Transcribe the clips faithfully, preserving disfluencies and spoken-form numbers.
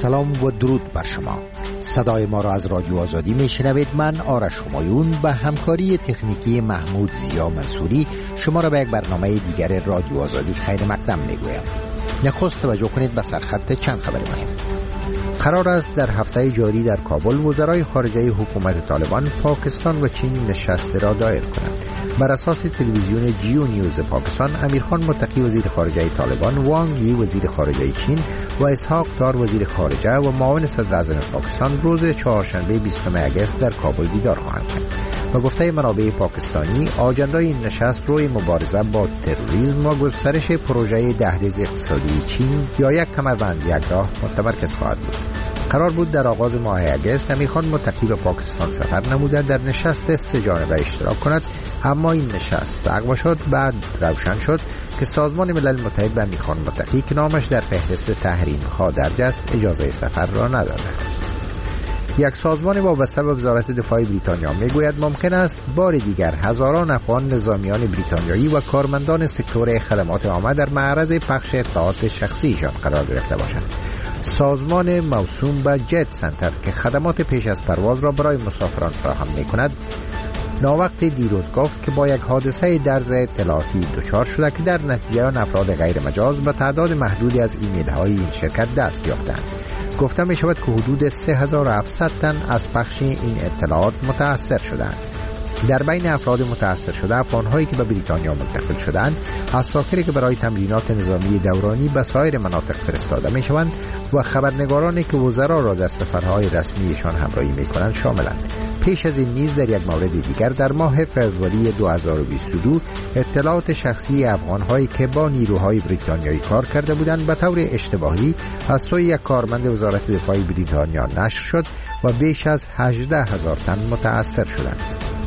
سلام و درود بر شما. صدای ما را از رادیو آزادی میشنوید. من آرش همایون به همکاری تکنیکی محمود زیا منصوری شما را به یک برنامه دیگر رادیو آزادی خیر مقدم میگویم. نخست توجه کنید به سرخط چند خبر مهم. قرار است در هفته جاری در کابل وزرای خارجه حکومت طالبان پاکستان و چین نشست را دایر کنند. بر اساس تلویزیون جیو نیوز پاکستان، امیرخان متقی وزیر خارجه طالبان، وانگ یی وزیر خارجه چین و اسحاق دار وزیر خارجه و معاون صدر اعظم پاکستان روز چهارشنبه بیستم اگست در کابل دیدار خواهند کرد. و گفته منابع پاکستانی، آجندای این نشست روی مبارزه با تروریسم و گسترش پروژه دهلیز اقتصادی چین یا یک کمربند یک راه متمرکز خواهد بود. قرار بود در آغاز ماه اگست امیرخان متقی به پاکستان سفر نموده در نشست سه جانبه اشتراک کند، اما این نشست لغو شد. بعد روشن شد که سازمان ملل متحد به امیرخان متقی که نامش در فهرست تحریم ها درج است اجازه سفر را نداده. یک سازمان وابسته به وزارت دفاع بریتانیا میگوید ممکن است بار دیگر هزاران افغان نظامیان بریتانیایی و کارمندان سکتور خدمات عامه در معرض پخش اطلاعات شخصیشان قرار گرفته باشند. سازمان موسوم به جت سنتر که خدمات پیش از پرواز را برای مسافران فراهم می‌کند، ناوقت دیروز گفت که با یک حادثه درز اطلاعاتی دچار شده که در نتیجه آن افراد غیر مجاز به تعداد محدودی از ایمیل های این شرکت دست یافتند. گفته می شود که حدود سه هزار و هفتصد تن از پخش این اطلاعات متاثر شدند. در بین افراد متاثر شده افغان‌هایی که به بریتانیا منتقل شدند، عساکری که برای تمرینات نظامی دورانی به سایر مناطق فرستاده می‌شوند و خبرنگارانی که وزرا را در سفرهای رسمیشان همراهی می‌کنند شاملند. پیش از این نیز در یک مورد دیگر در ماه فوریه دو هزار و بیست و دو اطلاعات شخصی افغان‌هایی که با نیروهای بریتانیایی کار کرده بودند به طور اشتباهی از سوی یک کارمند وزارت دفاع بریتانیا نشر شد و بیش از هجده هزار تن متاثر شدند.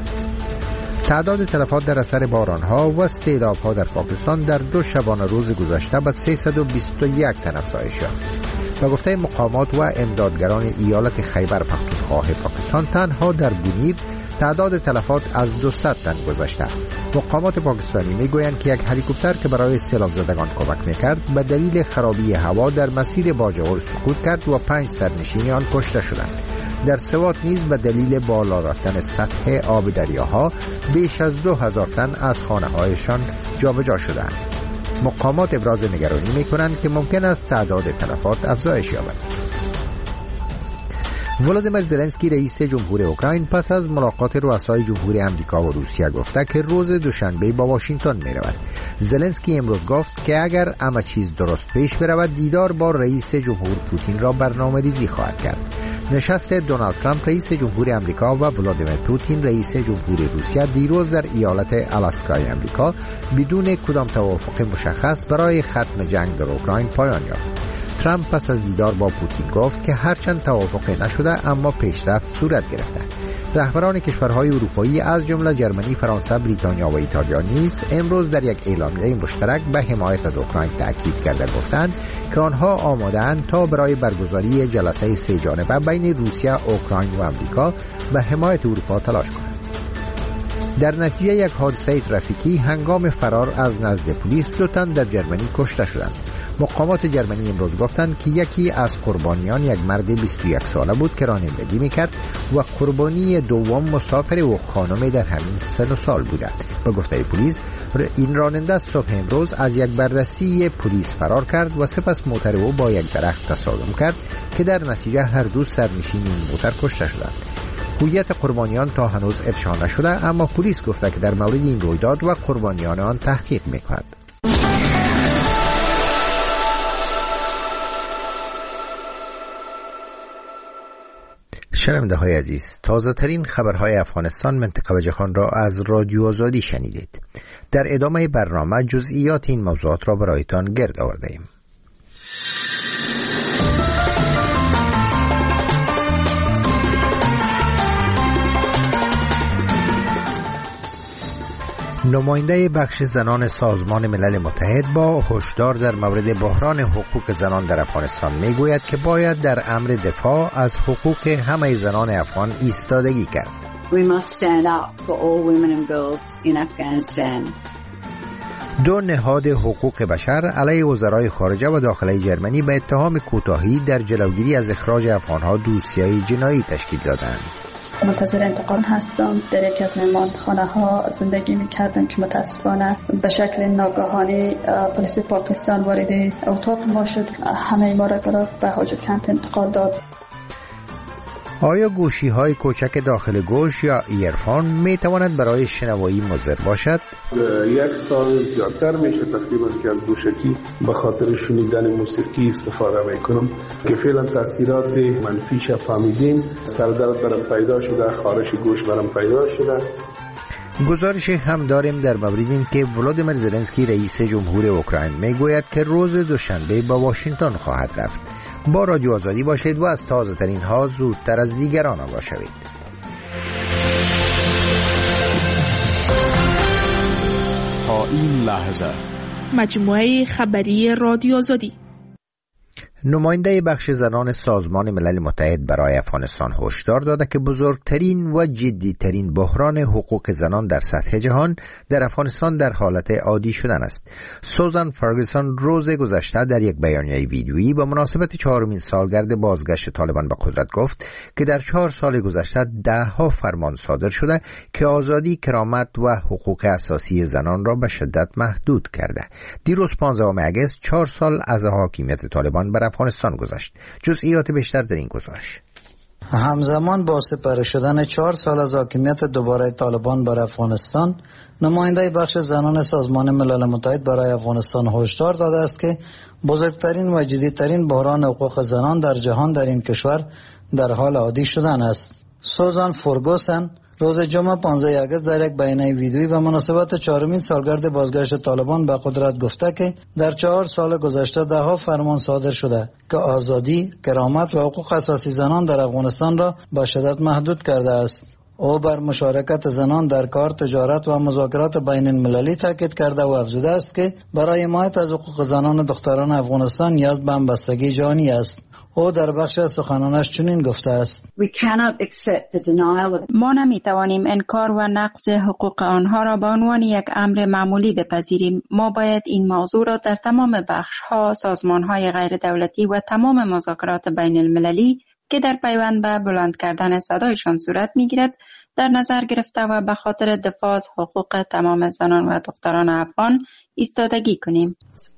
تعداد تلفات در اثر باران‌ها و سیلاب‌ها در پاکستان در دو شبانه روز گذشته به سیصد و بیست و یک تن افزایش یافت. و گفته مقامات و امدادگران ایالت خیبر پختونخوا پاکستان، تنها در بونیر تعداد تلفات از دویست تن گذشته. مقامات پاکستانی میگویند که یک هلیکوپتر که برای سیلاب زدگان کمک میکرد به دلیل خرابی هوا در مسیر باجوور سقوط کرد و پنج سرنشین آن کشته شدند. در سوات نیز به دلیل بالا رفتن سطح آب دریاها بیش از دو هزار تن از خانه‌هایشان جابجا شدند. مقامات ابراز نگرانی می‌کنند که ممکن است تعداد تلفات افزایش یابد. ولادیمیر زلنسکی رئیس جمهور اوکراین پس از ملاقات رؤسای جمهور امریکا و روسیه گفته که روز دوشنبه با واشنگتن می‌رود. زلنسکی امروز گفت که اگر همه چیز درست پیش برود دیدار با رئیس جمهور پوتین را برنامه‌ریزی خواهد کرد. نشست دونالد ترامپ رئیس جمهور امریکا و ولادیمیر پوتین رئیس جمهور روسیه دیروز در ایالت آلاسکای امریکا بدون کدام توافق مشخص برای ختم جنگ در اوکراین پایان یافت. ترامپ پس از دیدار با پوتین گفت که هرچند توافق نشده اما پیشرفت صورت گرفته. رهبران کشورهای اروپایی از جمله جرمنی، فرانسه، بریتانیا و ایتالیا نیز امروز در یک اعلامیه مشترک به حمایت از اوکراین تاکید کرده گفتند که آنها آماده‌اند تا برای برگزاری جلسه سه جانبه بین روسیه، اوکراین و آمریکا به حمایت اروپا تلاش کنند. در نتیجه یک حادثه ترافیکی هنگام فرار از نزد پلیس دو تن در جرمنی کشته شدند. مقامات جرمنی امروز گفتند که یکی از قربانیان یک مرد بیست و یک ساله بود که رانندگی میکرد و قربانی دوم مسافر و خانم در همین سن و سال بوده. به گفته پلیس این راننده صبح امروز از یک بررسی پلیس فرار کرد و سپس موتر او با یک درخت تصادم کرد که در نتیجه هر دو سرنشین این موتر کشته شدند. هویت قربانیان تا هنوز افشا نشده، اما پلیس گفته که در مورد این رویداد و قربانیان آن تحقیق میکند. شنونده های عزیز، تازه ترین خبرهای افغانستان، منطقه و جهان را از رادیو آزادی شنیدید. در ادامه برنامه جزئیات این موضوعات را برایتان گرد آورده ایم. نماینده بخش زنان سازمان ملل متحد با هشدار در مورد بحران حقوق زنان در افغانستان میگوید که باید در امر دفاع از حقوق همه زنان افغان ایستادگی کرد. We must stand up for all women and girls in Afghanistan. دو نهاد حقوق بشر علیه وزرای خارجه و داخلی جرمنی به اتهام کوتاهی در جلوگیری از اخراج افغانها دوسیه جنایی تشکیل دادند. منتظر انتقال هستم. در یکی از مهمانخانه ها زندگی می‌کردم که متاسفانه به شکل ناگهانی پلیس پاکستان وارد اتاق ما شد. همه ما را به حاج کمپ انتقال داد. آیا گوشی های کوچک داخل گوش یا ایرفون می تواند برای شنوایی مضر باشد؟ یک سال زیادتر میشه تقریبا که از گوشکی به خاطر شنیدن موسیقی استفاده میکنم که فعلا تاثیرات منفیش فهمیدیم. سردرد برام پیدا شده، خارش گوش برام پیدا شده. گزارش هم داریم در مورد این که ولادیمیر زلنسکی رئیس جمهور اوکراین میگوید که روز دوشنبه به واشنگتن خواهد رفت. با رادیو آزادی باشید و از تازه ترین ها زودتر از دیگران آگاه شوید. تا این لحظه مجموعه خبری رادیو آزادی. نماینده بخش زنان سازمان ملل متحد برای افغانستان هشدار داده که بزرگترین و جدیترین بحران حقوق زنان در سطح جهان در افغانستان در حالت عادی شدن است. سوزان فرگوسن روز گذشته در یک بیانیه ویدیویی با مناسبت چهارمین سالگرد بازگشت طالبان به قدرت گفت که در چهار سال گذشته ده ها فرمان صادر شده که آزادی، کرامت و حقوق اساسی زنان را به شدت محدود کرده. دیروز پانزدهم اگست چهار سال از حاکمیت طالبان بر افغانستان گذشت. جزئیات بیشتر در این گزارش. همزمان با سپری شدن چهار سال از حاکمیت دوباره طالبان بر افغانستان، نماینده بخش زنان سازمان ملل متحد برای افغانستان هشدار داده است که بزرگترین و جدیترین بحران حقوق زنان در جهان در این کشور در حال عادی شدن است. سوزان فرگوسن روز جمعه پانزدهم اگست در یک بیانیه ویدیویی به مناسبت چهارمین سالگرد بازگشت طالبان به قدرت گفته که در چهار سال گذشته ده ها فرمان صادر شده که آزادی، کرامت و حقوق اساسی زنان در افغانستان را به شدت محدود کرده است. او بر مشارکت زنان در کار، تجارت و مذاکرات بین المللی تاکید کرده و افزوده است که برای حمایت از حقوق زنان و دختران افغانستان نیاز به همبستگی جهانی است. او در بخش سخنانش چنین گفته است: ما نمیتوانیم انکار و نقض حقوق آنها را به عنوان یک امر معمولی بپذیریم. ما باید این موضوع را در تمام بخش‌ها، سازمان‌های غیر دولتی و تمام مذاکرات بین المللی که در پیوند به بلند کردن صدایشان صورت می‌گیرد در نظر گرفته و به خاطر دفاع از حقوق تمام زنان و دختران افغان ایستادگی کنیم.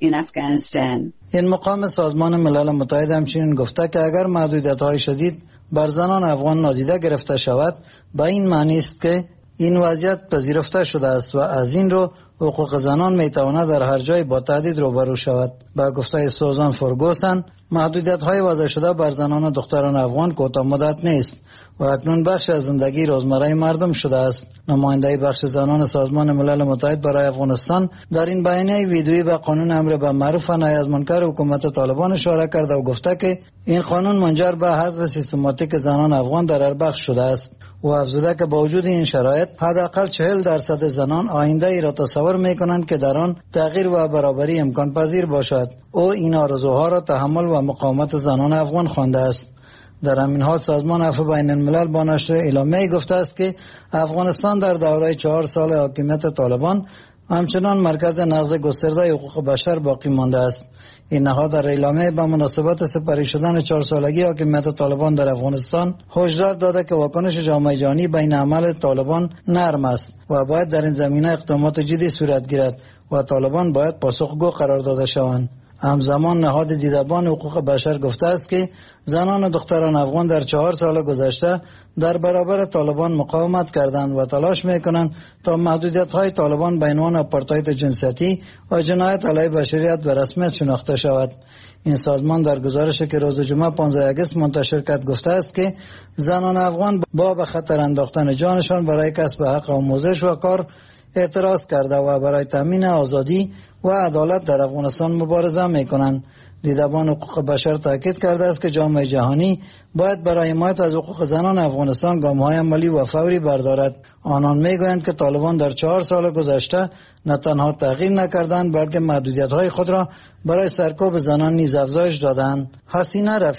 این مقام سازمان ملل متحد همچنین گفته که اگر محدودیت‌های شدید بر زنان افغان نادیده گرفته شود، به این معنی است که این وضعیت پذیرفته شده است و از این رو حقوق زنان میتواند در هر جای با تهدید روبرو شود. با گفته سوزان فرگوسن، محدودیت‌های وضع شده بر زنان و دختران افغان کوتاه مدت نیست و اکنون بخش از زندگی روزمره مردم شده است. نماینده بخش زنان سازمان ملل متحد برای افغانستان در این بیانیه ویدیویی به قانون امر به معروف و نهی از منکر حکومت طالبان اشاره کرده و گفته که این قانون منجر به حذف سیستماتیک زنان افغان در هر بخش شده است و افزوده که با وجود این شرایط حداقل چهل درصد زنان آینده ای را تصور میکنند که در آن تغییر و برابری امکان پذیر باشد. او این آرزوها را تحمل و مقاومت زنان افغان خوانده است. در همین حال سازمان عفو بین الملل با نشر اعلامیه‌ای گفته است که افغانستان در دوره چهار سال حاکمیت طالبان همچنان مرکز نقض گسترده حقوق بشر باقی مانده است. این نهاد در اعلامیه به مناسبت سپری شدن چهار سالگی حاکمیت طالبان در افغانستان هشدار داده که واکنش جامعه جهانی بین عمل طالبان نرم است و باید در این زمینه اقدامات جدی صورت گیرد و طالبان باید پاسخگو قرار داده شوند. همزمان نهاد دیدبان حقوق بشر گفته است که زنان و دختران افغان در چهار سال گذشته در برابر طالبان مقاومت کردند و تلاش میکنند تا محدودیت‌های طالبان به عنوان آپارتاید جنسیتی و جنایت علیه بشریت به رسمیت شناخته شود. این سازمان در گزارشی که روز جمعه پانزدهم اگست منتشر کرد گفته است که زنان افغان با به خطر انداختن جانشان برای کسب حق آموزش و کار اعتراض کرده و برای تامین آزادی و عدالت در افغانستان مبارزه میکنند. دیدبان حقوق بشر تاکید کرده است که جامعه جهانی باید برای حمایت از حقوق زنان افغانستان گام‌های عملی و فوری بردارد. آنان میگویند که طالبان در چهار سال گذشته نه تنها تغییر نکردند بلکه محدودیت‌های خود را برای سرکوب زنان نیز افزایش دادند. حسینه رفیع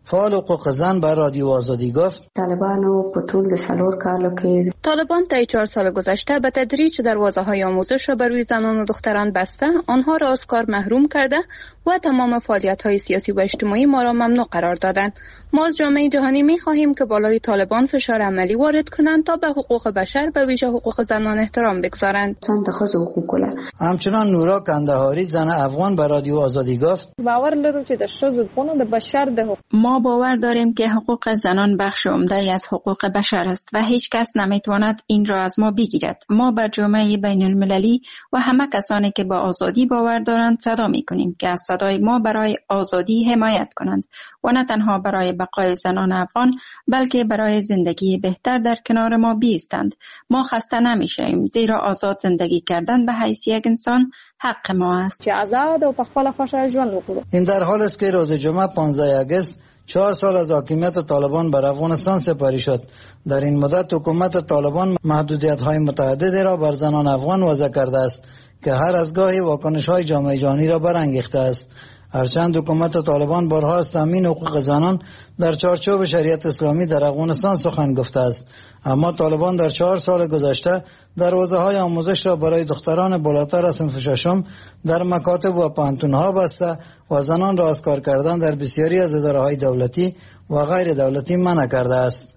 فعال حقوق زن به رادیو آزادی گفت طالبانو په ټول د سلور کالو کې طالبان طی چهار سال گذشته به تدریج دروازه‌های آموزش را بر روی زنان و دختران بسته، آنها را از کار محروم کرده و تمام فعالیت‌های سیاسی و اجتماعی ما را ممنوع قرار دادند. ما از جامعه جهانی می‌خواهیم که بالای طالبان فشار عملی وارد کنند تا به حقوق بشر به ویژه حقوق زنان احترام بگذارند. همچنان نورا کندهاری زن افغان به رادیو آزادی گفت باور لرو چې د ښځو حقوق د بشر د حقوق ما باور داریم که حقوق زنان بخش عمده از حقوق بشر است و هیچ کس نمیتواند این را از ما بگیرد. ما بر جامعه بین المللی و همه کسانی که با آزادی باور دارند صدا میکنیم که از صدای ما برای آزادی حمایت کنند و نه تنها برای بقای زنان افغان بلکه برای زندگی بهتر در کنار ما بایستند. ما خسته نمیشیم زیرا آزاد زندگی کردن به حیث یک انسان حق ما است. چې آزاد او په خپل خوښه ژوند وکړو. این در حال است که روز جمعه پانزده اگست چهار سال از حاکمیت طالبان بر افغانستان سپری شد. در این مدت حکومت طالبان محدودیت‌های متعددی را بر زنان افغان وضع کرده است که هر از گاهی واکنش‌های جامعه جهانی را برانگیخته است. هرچند حکومت طالبان بارها از تامین حقوق زنان در چارچوب شریعت اسلامی در افغانستان سخن گفته است، اما طالبان در چهار سال گذشته دروازه‌های آموزش را برای دختران بالاتر از صنف ششم در مکاتب و پانتون‌ها بسته و زنان را از کار کردن در بسیاری از اداره‌های دولتی و غیر دولتی منع کرده است.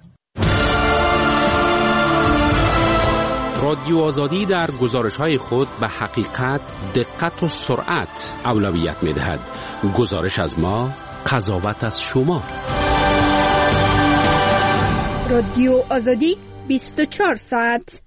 رادیو آزادی در گزارش‌های خود به حقیقت، دقت و سرعت اولویت می‌دهد. گزارش از ما، قضاوت از شما. رادیو آزادی بیست و چهار ساعت.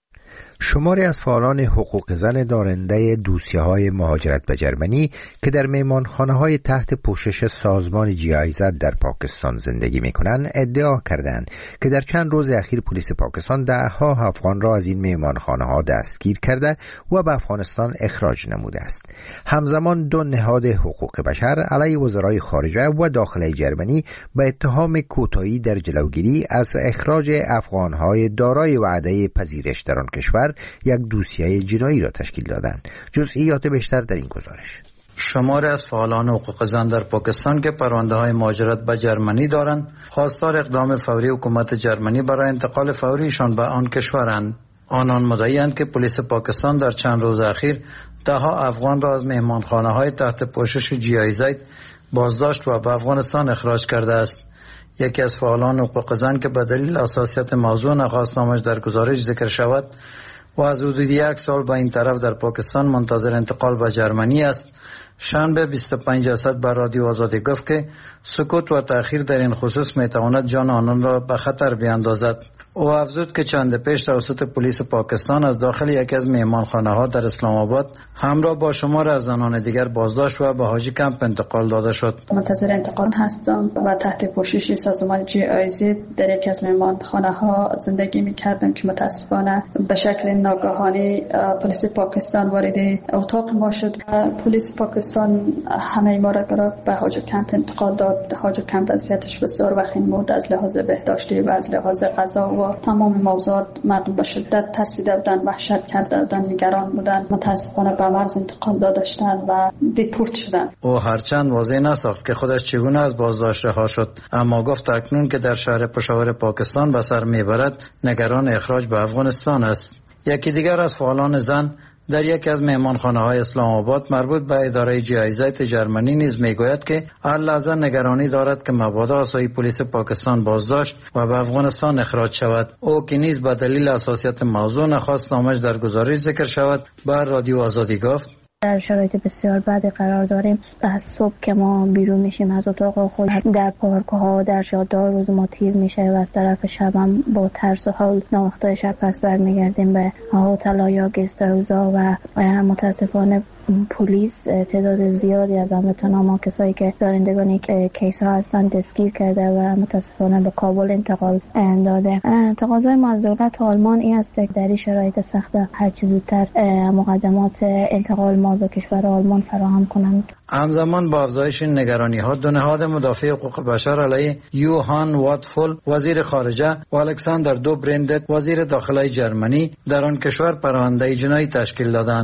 شماری از فعالان حقوق زن دارنده دوسیه‌های مهاجرت به جرمنی که در مهمانخانه‌های تحت پوشش سازمان جی آی زد در پاکستان زندگی می‌کنند ادعا کردند که در چند روز اخیر پلیس پاکستان ده‌ها افغان را از این مهمانخانه‌ها دستگیر کرده و به افغانستان اخراج نموده است. همزمان دو نهاد حقوق بشر علیه وزرای خارجه و داخلی جرمنی به اتهام کوتاهی در جلوگیری از اخراج افغان‌های دارای وعده پذیرش در آن کشور یک دوسیه جنایی را تشکیل دادند. جزئیات بیشتر در این گزارش. شماری از فعالان حقوق زن در پاکستان که پرونده های مهاجرت به جرمنی دارند خواستار اقدام فوری حکومت جرمنی برای انتقال فوریشان به آن کشورند. آنان مدعی‌اند که پلیس پاکستان در چند روز اخیر ده ها افغان را از مهمانخانه های تحت پوشش جی آی زد بازداشت و به افغانستان اخراج کرده است. یکی از فعالان حقوق زن که به دلیل حساسیت موضوع نخواست نامش در گزارش ذکر شود و از حدود یک سال به این طرف در پاکستان منتظر انتقال به جرمنی است، شنبه بیست و پنج اسد بر رادیو آزادی گفت که سکوت و تأخیر در این خصوص میتواند جان آنان را به خطر بیاندازد. او افزود که چند پیش توسط پلیس پاکستان از داخل یکی از مهمانخانه ها در اسلام آباد همراه با شمار از زنان دیگر بازداشت و به حاجی کمپ انتقال داده شد. منتظر انتقال هستم و تحت پوشش سازمان جی آی زد در یکی از مهمانخانه ها زندگی می‌کردم که متاسفانه به شکل ناگهانی پلیس پاکستان وارد اتاق ما شد. پلیس پاکستان همه ما را گرفت به حاجی کمپ انتقال داد. حاجی کمپ وضعیتش بسیار وخیم بود از لحاظ بهداشتی و از لحاظ غذا و تمام موضوعات. مردم به شدت ترسیده بودن، وحشت کرده بودن، نگران بودن. متاسفانه به مرز انتقال داده شدند و دیپورت شدند. او هرچند واضح نساخت که خودش چگونه از بازداشت رها شد، اما گفت اکنون که در شهر پشاور پاکستان به سر میبرد نگران اخراج به افغانستان است. یکی دیگر از فعالان زن در یکی از مهمانخانه‌های اسلام آباد مربوط به اداره جی آی زد جرمنی نیز میگوید که هر لحظه نگرانی دارد که مبادا آسایی پلیس پاکستان بازداشت و به افغانستان اخراج شود. او که نیز به دلیل حساسیت موضوع نخواست نامش در گزارش ذکر شود بر رادیو آزادی گفت در شرایط بسیار بدی قرار داریم. از صبح که ما بیرون میشیم از اتاق خود در پارک ها در جاده روز ما تیر میشه و از طرف شب هم با ترس و حال ناوقتای شب پس برمیگردیم به هتل ها یا گست هاوزها و متاسفانه پلیس تعداد زیادی از هموطنان کسایی که دارندگان کیس ها هستن دستگیر کرده و متاسفانه به کابل انتقال داده. تقاضای ما از دولت آلمان این است که در این شرایط سخت هر چه زودتر مقدمات انتقال ما به کشور آلمان فراهم کنند. همزمان با افزایش نگرانی ها دو نهاد مدافع حقوق بشر علیه یوهان واتفول وزیر خارجه و الکساندر دوبریندت وزیر داخلی جرمنی در آن کشور پرونده جنایی تشکیل دادند.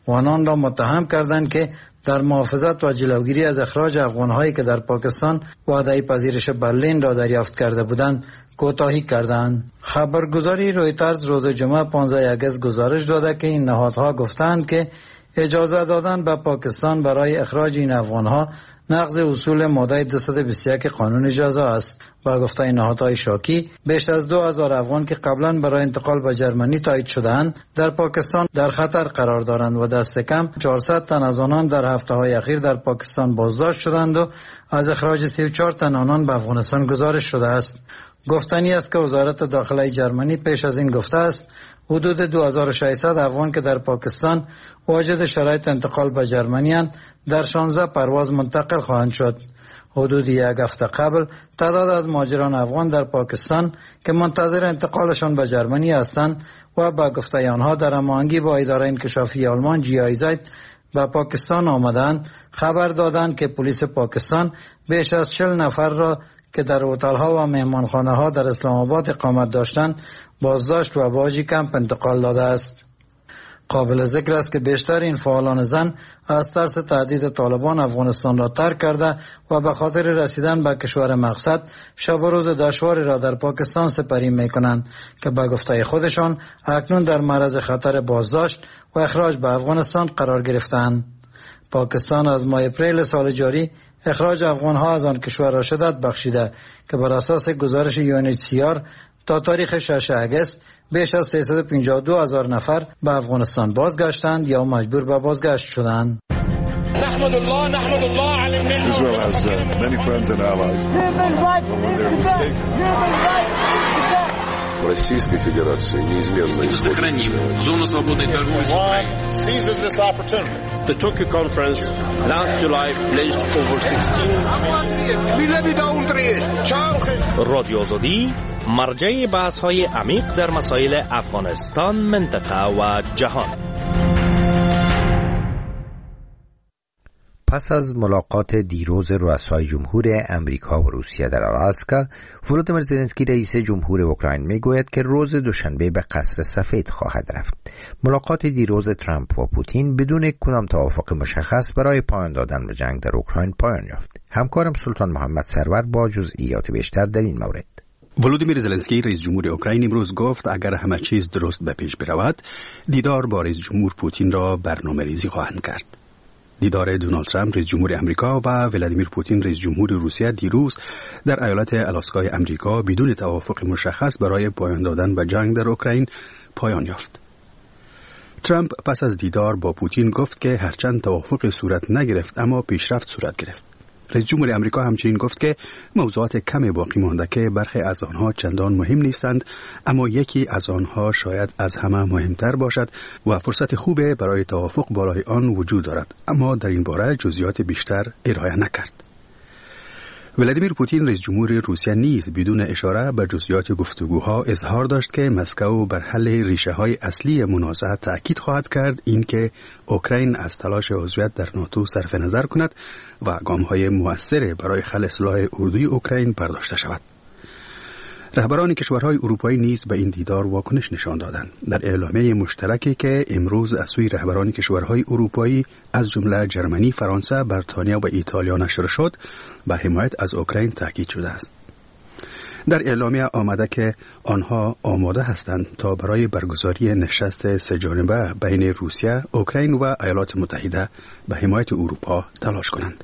و آنان را متهم کردند که در محافظت و جلوگیری از اخراج افغان‌هایی که در پاکستان وعده پذیرش برلین را دریافت کرده بودند کوتاهی کردند. خبرگزاری رویترز روز جمعه پانزده اگست گزارش داده که این نهادها گفتند که اجازه دادن به پاکستان برای اخراج این افغان‌ها نقض اصول ماده دویست و بیست و یک قانون جزا است. با گفته نهادهای شاکی بیش از دو هزار افغان که قبلا برای انتقال به جرمنی تایید شده‌اند در پاکستان در خطر قرار دارند و دست کم چهارصد تن از آنان در هفته‌های اخیر در پاکستان بازداشت شدند و از اخراج سی و چهار تن آنان به افغانستان گزارش شده است. گفتنی است که وزارت داخلی جرمنی پیش از این گفته است حدود دو هزار و ششصد افغان که در پاکستان واجد شرایط انتقال به جرمنی اند در شانزده پرواز منتقل خواهند شد. حدود یک هفته قبل تعداد از مهاجران افغان در پاکستان که منتظر انتقالشان به جرمنی هستند و با گفته آنها در هماهنگی با اداره انکشافی آلمان جی آی زد به پاکستان آمدند خبر دادند که پلیس پاکستان بیش از چهل نفر را که در هتل‌ها و مهمانخانه‌ها در اسلام آباد اقامت داشتند بازداشت و به حاجی کمپ انتقال داده است. قابل ذکر است که بیشتر این فعالان زن از ترس تهدید طالبان افغانستان را ترک کرده و به خاطر رسیدن به کشور مقصد شب و روز دشواری را در پاکستان سپری می‌کنند که به گفته خودشان اکنون در معرض خطر بازداشت و اخراج به افغانستان قرار گرفتند. پاکستان از ماه اپریل سال جاری اخراج افغان‌ها از آن کشور را شدت بخشیده که بر اساس گزارش یو ان اچ سی آر تا تاریخ ششم اگست بیش از سیصد و پنجاه و دو هزار نفر به افغانستان بازگشتند یا مجبور به بازگشت شدند. نحمد الله نحمد الله علی النعمة. Israel has uh, many friends and allies. Российской Федерации неизменно сохраним зону свободной торговли с Украиной. Seizes this opportunity. The Tokyo conference last July pledged over sixteen رادیو آزادی مرجع بحث‌های عمیق در مسائل افغانستان، منطقه و جهان. پس از ملاقات دیروز رؤسای جمهور امریکا و روسیه در آلاسکا، ولودیمیر زلنسکی رئیس جمهور اوکراین میگوید که روز دوشنبه به قصر سفید خواهد رفت. ملاقات دیروز ترامپ و پوتین بدون کدام توافق مشخص برای پایان دادن به جنگ در اوکراین پایان یافت. همکارم سلطان محمد سرور با جزئیات بیشتر در این مورد. ولودیمیر زلنسکی رئیس جمهور اوکراین امروز گفت اگر همه چیز درست به پیش برود دیدار با رئیس جمهور پوتین را برنامه‌ریزی خواهند کرد. دیدار دونالد ترامپ رئیس جمهور امریکا و ولادیمیر پوتین رئیس جمهور روسیه دیروز در ایالت آلاسکای امریکا بدون توافق مشخص برای پایان دادن به جنگ در اوکراین پایان یافت. ترامپ پس از دیدار با پوتین گفت که هرچند توافق صورت نگرفت اما پیشرفت صورت گرفت. رئیس جمهور امریکا همچنین گفت که موضوعات کمی باقی مانده که برخی از آنها چندان مهم نیستند اما یکی از آنها شاید از همه مهمتر باشد و فرصت خوبه برای توافق بالای آن وجود دارد، اما در این باره جزئیات بیشتر ارائه نکرد. ولادیمیر پوتین رئیس جمهور روسیه نیز بدون اشاره به جزئیات گفتگوها اظهار داشت که مسکو بر حل ریشه‌های اصلی منازعه تأکید خواهد کرد، اینکه اوکراین از تلاش عضویت در ناتو صرف نظر کند و گام‌های مؤثر برای خلع اصلاح اردوی اوکراین برداشته شود. رهبران کشورهای اروپایی نیز به این دیدار واکنش نشان دادند. در اعلامیه مشترکی که امروز از سوی رهبران کشورهای اروپایی از جمله جرمنی، فرانسه، بریتانیا و ایتالیا نشر شد، به حمایت از اوکراین تاکید شده است. در اعلامیه آمده که آنها آماده هستند تا برای برگزاری نشست سه‌جانبه بین روسیه، اوکراین و ایالات متحده به حمایت اروپا تلاش کنند.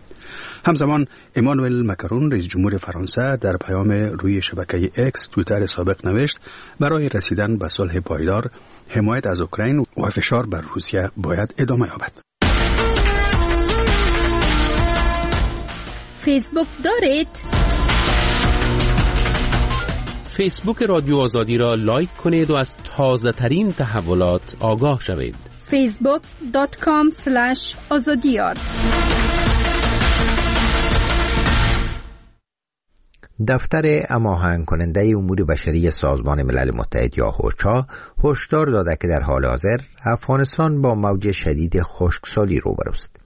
همزمان امانوئل مکرون رئیس جمهور فرانسه در پیام روی شبکه اکس توییتر سابق نوشت برای رسیدن به صلح پایدار حمایت از اوکراین و فشار بر روسیه باید ادامه یابد. فیسبوک دارید؟ فیسبوک رادیو آزادی را لایک کنید و از تازه ترین تحولات آگاه شوید. فیسبوک دات کام اسلش آزادیار. دفتر هماهنگ کننده امور بشری سازمان ملل متحد یا اوچا هشدار داده که در حال حاضر افغانستان با موج شدید خشکسالی روبروست.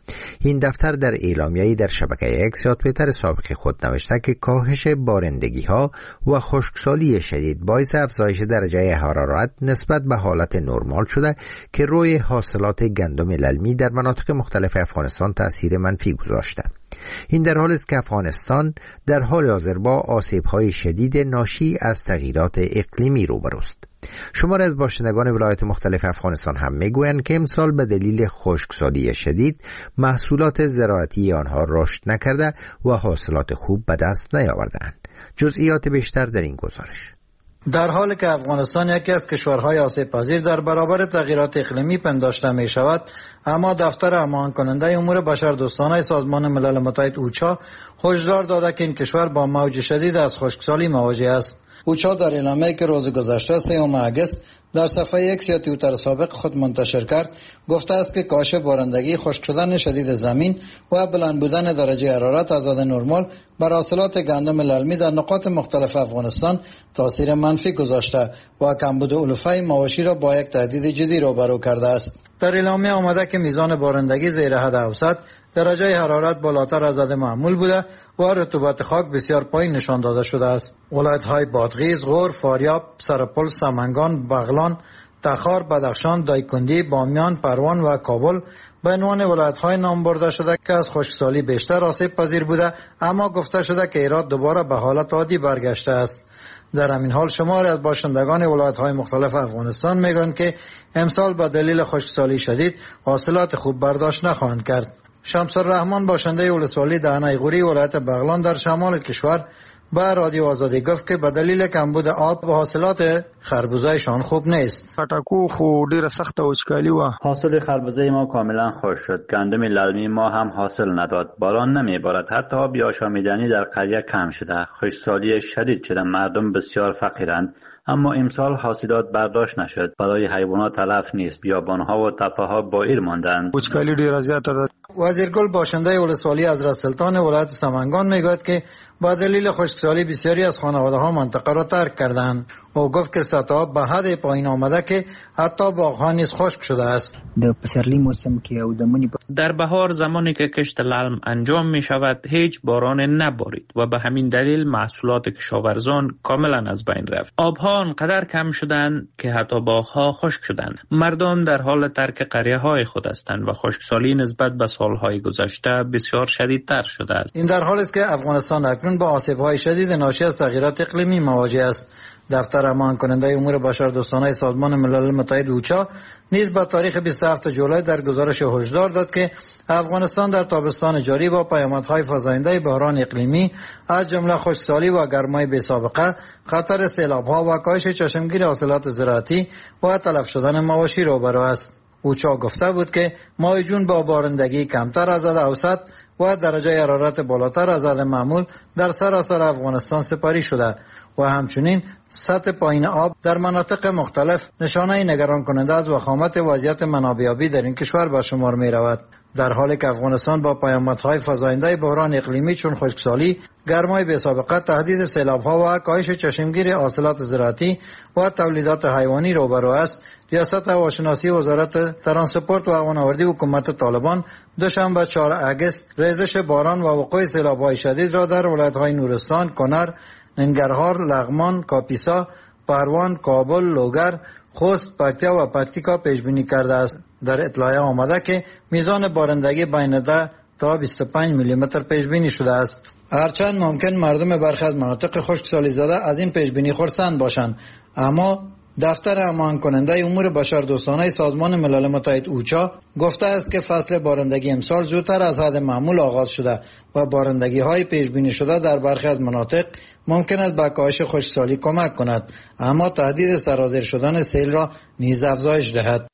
این دفتر در اعلامیه‌ای در شبکه اکس یا توییتر سابق خود نوشته که کاهش بارندگی‌ها و خشکسالی شدید باعث افزایش درجه حرارت نسبت به حالت نرمال شده که روی حاصلات گندم للمی در مناطق مختلف افغانستان تأثیر منفی گذاشته. این در حالی است که افغانستان در حال حاضر با آسیب‌های شدید ناشی از تغییرات اقلیمی روبروست. شماری از باشندگان ولایات مختلف افغانستان هم میگویند که امسال به دلیل خشکسالی شدید محصولات زراعتی آنها رشد نکرده و حاصلات خوب به دست نیاوردند. جزئیات بیشتر در این گزارش. در حالی که افغانستان یکی از کشورهای آسیب پذیر در برابر تغییرات اقلیمی پنداشته می شود، اما دفتر امان کننده امور بشردوستانه سازمان ملل متحد اوچا هشدار داده که این کشور با موج شدید از خشکسالی مواجه است. اوچا در اعلامیه‌ای که روز گذشته سوم اگست در صفحه اکس یا توییتر سابق خود منتشر کرد گفته است که کاهش بارندگی، خشک شدن شدید زمین و بلند بودن درجه حرارت از حد نرمال بر حاصلات گندم للمی در نقاط مختلف افغانستان تاثیر منفی گذاشته و کمبود علوفه مواشی را با یک تهدید جدی روبرو کرده است. در اعلامیه آمده که میزان بارندگی زیر حد اوسط، درجه حرارت بالاتر از حد معمول بوده و رطوبت خاک بسیار پایین نشان داده شده است. ولایت‌های بادغیس، غور، فاریاب، سرپل، سمنگان، بغلان، تخار، بدخشان، دایکندی، بامیان، پروان و کابل به عنوان ولایت‌های نام برده شده که از خشکسالی بیشتر آسیب پذیر بوده، اما گفته شده که هرات دوباره به حالت عادی برگشته است. در همین حال شماری از باشندگان ولایت‌های مختلف افغانستان میگویند که امسال به دلیل خشکسالی شدید حاصلات خوب برداشت نخواهند کرد. شمس الرحمن باشنده ولسوالی دهنه غوری ولایت بغلان در شمال کشور به رادیو آزادی گفت که به دلیل کمبود آب و حاصلات خربوزه‌شان خوب نیست. پټکو خو ډیره سخته وچکالي و. حاصل خربوزه ما کاملا خشک شد. گندم للمی ما هم حاصل نداد. باران نمیبارد. حتی آب آشامیدنی در قریه کم شده. خشکسالی شدید شده. مردم بسیار فقیرند. اما امسال حاصلات برداشت نشد. برای حیوانات تلف نیست. بیابان‌ها و تپه‌ها بائر ماندند. وچکالی ډیره زیاته ده. وزیرگل باشنده ولسوالی حضرت سلطان ولایت سمنگان میگوید که با دلیل خشکسالی بسیاری از خانواده‌ها منطقه را ترک کردند. او گفت که سطح آب به حد پایین آمده که حتی باغ‌ها نیز خشک شده است. در پسرلی موسم که او دمونی در بهار زمانی که کشت للم انجام می شود هیچ باران نبارید و به همین دلیل محصولات کشاورزان کاملا از بین رفت. آبها آنقدر کم شدند که حتی باغ‌ها خشک شدند. مردم در حال ترک قریه‌های خود هستند و خشکسالی نسبت به سالهای گذشته بسیار شدیدتر شده است. این در حالی است که افغانستان اکنون با آسیب‌های شدید ناشی از تغییرات اقلیمی مواجه است. دفتر امان کننده امور بشردوستانه سازمان ملل متحد اوچا نیز با تاریخ بیست و هفتم جولای در گزارش هشدار داد که افغانستان در تابستان جاری با پیامدهای فزاینده بحران اقلیمی از جمله خشکسالی و گرمای بی‌سابقه، خطر سیلاب‌ها و کاهش چشمگیر حاصلات زراعتی و تلف شدن مواشی روبرو است. اوچا گفته بود که ماه جون با بارندگی کمتر از حد اوسط و درجه حرارت بالاتر از حد معمول در سراسر افغانستان سپاری شده و همچنین سطح پایین آب در مناطق مختلف نشانه نگران کننده از وخامت وضعیت منابع آبی در این کشور به شمار می رود. در حالی که افغانستان با پیامدهای فزاینده بحران اقلیمی چون خشکسالی، گرمای بی‌سابقه، تهدید سیلاب‌ها و کاهش چشمگیر حاصلات زراعتی و تولیدات حیوانی روبرو است، ریاست هواشناسی وزارت ترانسپورت و هوانوردی حکومت طالبان دوشنبه چهارم اگست ریزش باران و وقوع سیلاب‌های شدید را در ولایت‌های نورستان، کنر، ننگرهار، لغمان، کاپیسا، پروان، کابل، لوگر، خوست، پکتیا و پکتیکا پیش بینی کرده است. در اطلاع آمده که میزان بارندگی بین ده تا بیست و پنج میلی متر پیش بینی شده است. هرچند ممکن مردم برخی از مناطق خشکسالی زده از این پیش بینی خرسند باشند، اما دفتر امان کننده امور بشردوستانه سازمان ملل متحد اوچا گفته است که فصل بارندگی امسال زودتر از حد معمول آغاز شده و بارندگی های پیش بینی شده در برخی از مناطق ممکن است به کاهش خشکسالی کمک کند، اما تهدید سرازیر شدن سیل را نیز افزایش دهد.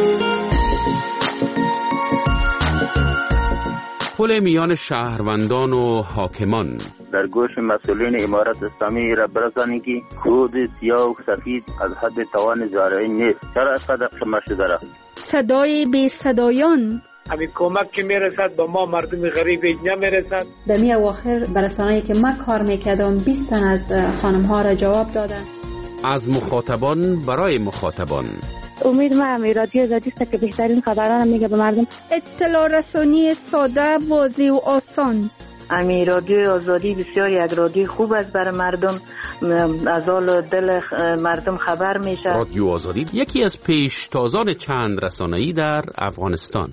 پل میان شهروندان و حاکمان در گوش مسئولین امارت اسلامی را برسانید که خود سیاه و سفید از حد توان زارعی نیست. چرا صدق شما شده را؟ صدای بی صدایان همین کمک که میرسد با ما مردم غریب نمیرسد. در می اواخر برسانه‌ای که من کار میکردم بیست تن از خانم ها را جواب دادن. از مخاطبان برای مخاطبان امید ما هم رادیو آزادی است که بهترین خبران میگه به مردم. اطلاع رسانی ساده، واضح و آسان. امی رادیو آزادی بسیار یک رادیو خوب است برای مردم، از حال دل مردم خبر میشه. رادیو آزادی یکی از پیشتازان چند رسانه‌ای در افغانستان.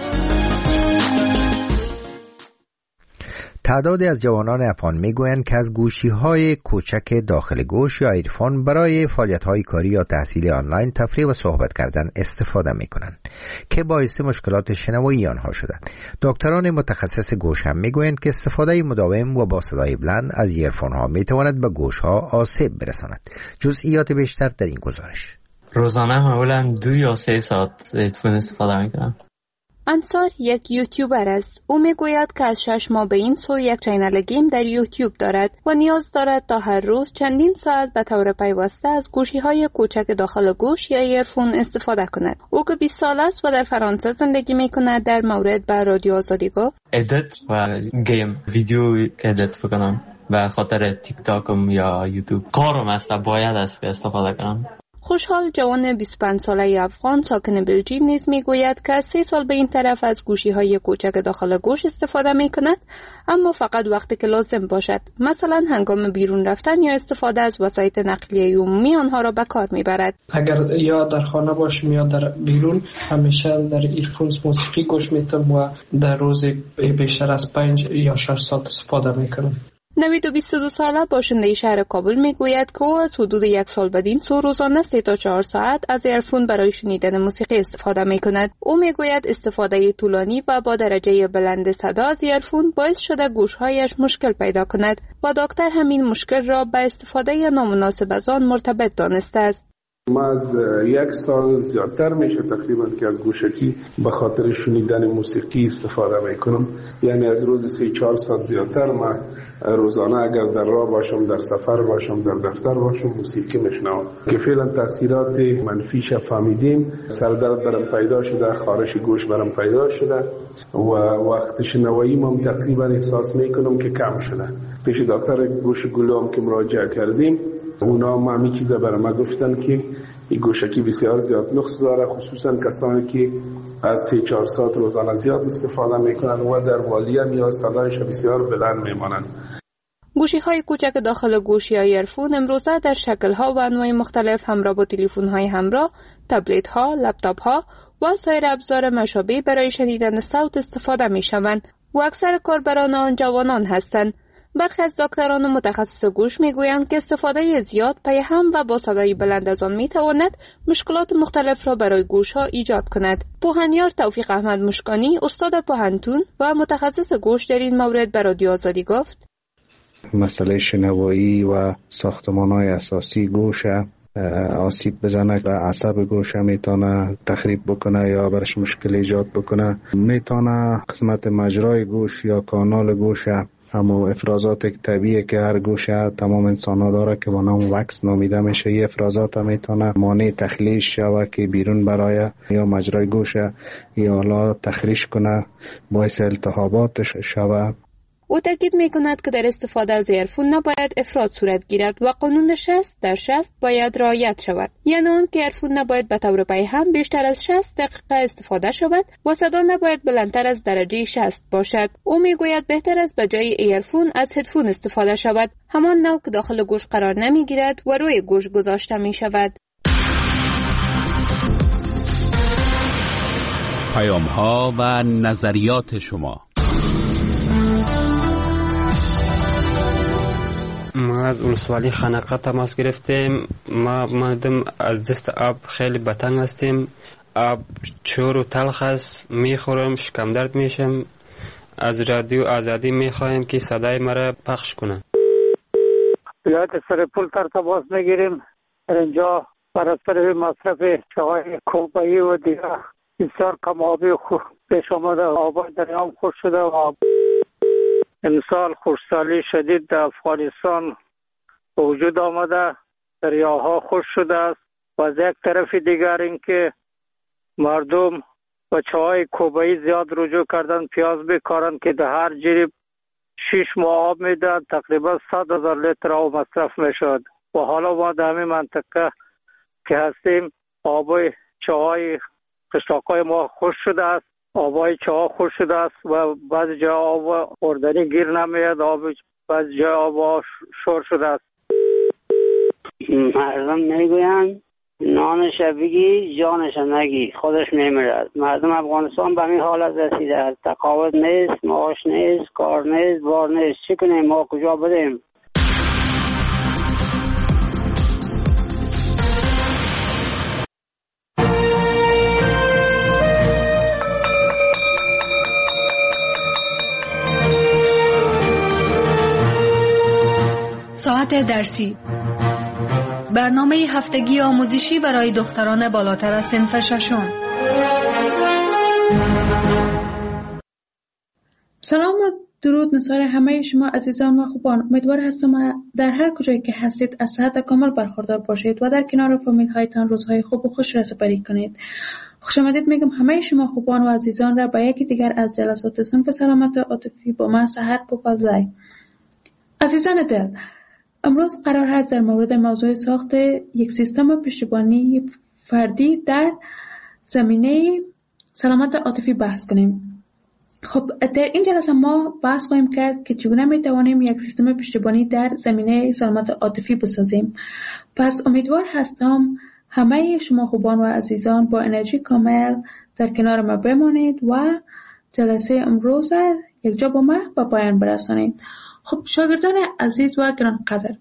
تعدادی از جوانان افغان میگویند که از گوشی‌های کوچک داخل گوش یا ایرفون برای فعالیت‌های کاری یا تحصیلی آنلاین، تفریح و صحبت کردن استفاده می‌کنند که باعث مشکلات شنوایی آنها شده. دکتران متخصص گوش هم میگویند که استفاده مداوم و با صدای بلند از ایرفون‌ها میتواند به گوش‌ها آسیب برساند. جزئیات بیشتر در این گزارش. روزانه معمولاً دو یا سه ساعت ایرفون استفاده می‌کنم. انصار یک یوتیوبر است. او میگوید که از شش ماه به این سو یک چینل گیم در یوتیوب دارد و نیاز دارد تا هر روز چندین ساعت به طور پیوسته از گوشی‌های کوچک داخل گوش یا ایرفون استفاده کند. او که بیست سال است و در فرانسه زندگی می‌کند در مورد به رادیو آزادی گفت: ادیت و گیم ویدیو که ادیت بکنم به خاطر تیک تاکم یا یوتیوب کارم است، باید است که استفاده کنم. خوشحال جوان بیست و پنج ساله افغان ساکن بلژیم نیز میگوید که از سه سال به این طرف از گوشی‌های کوچک داخل گوش استفاده می‌کند، اما فقط وقتی که لازم باشد، مثلا هنگام بیرون رفتن یا استفاده از وسایل نقلیه عمومی آنها را به کار میبرد. اگر یا در خانه باشم یا در بیرون، همیشه در ایرفونز موسیقی گوش میتم و در روز بیشتر از پنج یا شش ساعت استفاده میکنم. نوید و بیست و دو ساله باشنده شهر کابل میگوید که او از حدود یک سال بدین سو روزانه سه تا چهار ساعت از ایرفون برای شنیدن موسیقی استفاده میکند. او میگوید استفاده طولانی و با درجه بلند صدا از ایرفون باعث شده گوشهایش مشکل پیدا کند و دکتر همین مشکل را به استفاده نامناسب از آن مرتبط دانسته است. ما از یک سال زیادتر میشه تقریبا که از گوشکی به خاطر شنیدن موسیقی استفاده میکنم، یعنی از روز سه چهار ساعت زیادتر ما روزانه اگر در راه باشم، در سفر باشم، در دفتر باشم موسیقی میشنوم که فعلا تاثیرات منفیش فهمیدیم. سردرد برام پیدا شده، خارش گوش برام پیدا شده و وقت شنوایی ما تقریبا احساس میکنم که کم شده. پیش دکتر گوش گلو که مراجعه کردیم، اونا هم همین چیزا برای ما گفتن که این گوشکی بسیار زیاد نقص داره، خصوصا کسانی که از سه چهار ساعت روزانه زیاد استفاده میکنن و در والیم یا صدایش بسیار بلند میمانند. گوشی‌های کوچک داخل گوش یا ایرفون امروزه در شکل‌ها و انواع مختلف همراه با تلفن‌های همراه، تبلت‌ها، لپتاپ‌ها و سایر ابزار مشابه برای شنیدن صوت استفاده می‌شوند و اکثر کاربران آن جوانان هستند. برخی از دکتران و متخصص گوش میگویند که استفاده زیاد پیهم و با صدای بلند از آن میتواند مشکلات مختلف را برای گوش‌ها ایجاد کند. پوهنیار توفیق احمد مشکانی، استاد پوهنتون و متخصص گوش در این مورد به رادیو آزادی گفت: مسئله شنوایی و ساختمان‌های اساسی گوش آسیب بزنه و عصب گوش میتونه تخریب بکنه یا برش مشکل ایجاد بکنه. میتونه قسمت مجرای گوش یا کانال گوش، همو افرازات طبیعی که هر گوشه تمام انسان ها داره که با نام وکس نامیده میشه، این افرازات هم میتونه مانع تخلیص شوه که بیرون برای یا مجرای گوشه یا حالا تخریش کنه، باعث التهابات شوه. او تاکید میکند که در استفاده از ایرفون نباید افراط صورت گیرد و قانون شصت در شصت باید رعایت شود، یعنی آن که ایرفون نباید به طور پیهم بیشتر از شصت دقیقه استفاده شود و صدا نباید بلندتر از درجه شصت باشد. او میگوید بهتر است به جای ایرفون از هدفون استفاده شود، همان نوع که داخل گوش قرار نمیگیرد و روی گوش گذاشته می شود. پیام ها و نظریات شما. ما از ولسوالی خانقه تماس گرفتیم. ما مردم از دست آب خیلی بتنگ هستیم. آب چور و تلخ است، میخورم شکم درد میشم. از رادیو آزادی میخوایم که صدای مرا پخش کنه. یاد سر پول تر تماس میگیریم. اینجا برای مصرف چای کوبایی و دیگه بسیار کم آبی خوب پیش آمده. آبای دریام خوش شده و آب امسال خشکسالی شدید در افغانستان به وجود آمده، دریاها خشک شده است و از یک طرف دیگر اینکه مردم و چای کوبایی زیاد رجوع کردن، پیاز بکارن که در هر جریب شش ماه آب میدن، تقریبا صد هزار لیتر آب مصرف میشد و حالا ما در همین منطقه که هستیم آبای چاهای قشاقای ما خوش شده است، آبای چاه خوش شده است و بعضی جا آب خوردنی گیر نمیاد، آب بعضی جا آب شور شده است. مردم میگویند نانش بگی جانش نگی، خودش میمیرد. مردم افغانستان به این حالت رسیده است، تقاعد نیست، معاش نیست، کار نیست، بار نیست. چی کنیم؟ ما کجا بدیم؟ ساعت درسی، برنامه هفتگی آموزشی برای دختران بالاتر از صنف ششم. سلام و درود نثار همه شما عزیزان و خوبان. امیدوار هستم در هر کجایی که هستید از صحت کامل برخوردار باشید و در کنار فامیل هایتان روزهای خوب و خوش را سپری کنید. خوش آمدید میگم همه شما خوبان و عزیزان را به یکی دیگر از جلسات صنف سلامت عاطفی با من سحر پوپلزای. عزیزان دل، امروز قرار هست در مورد موضوع ساخت یک سیستم پشتیبانی فردی در زمینه سلامت عاطفی بحث کنیم. خب در این جلسه ما بحث خواهیم کرد که چگونه می توانیم یک سیستم پشتیبانی در زمینه سلامت عاطفی بسازیم. پس امیدوار هستم همه شما خوبان و عزیزان با انرژی کامل در کنار ما بمانید و جلسه امروز یک جا با ما به پایان برسانید. خب شاگردان عزیز و گرانقدر،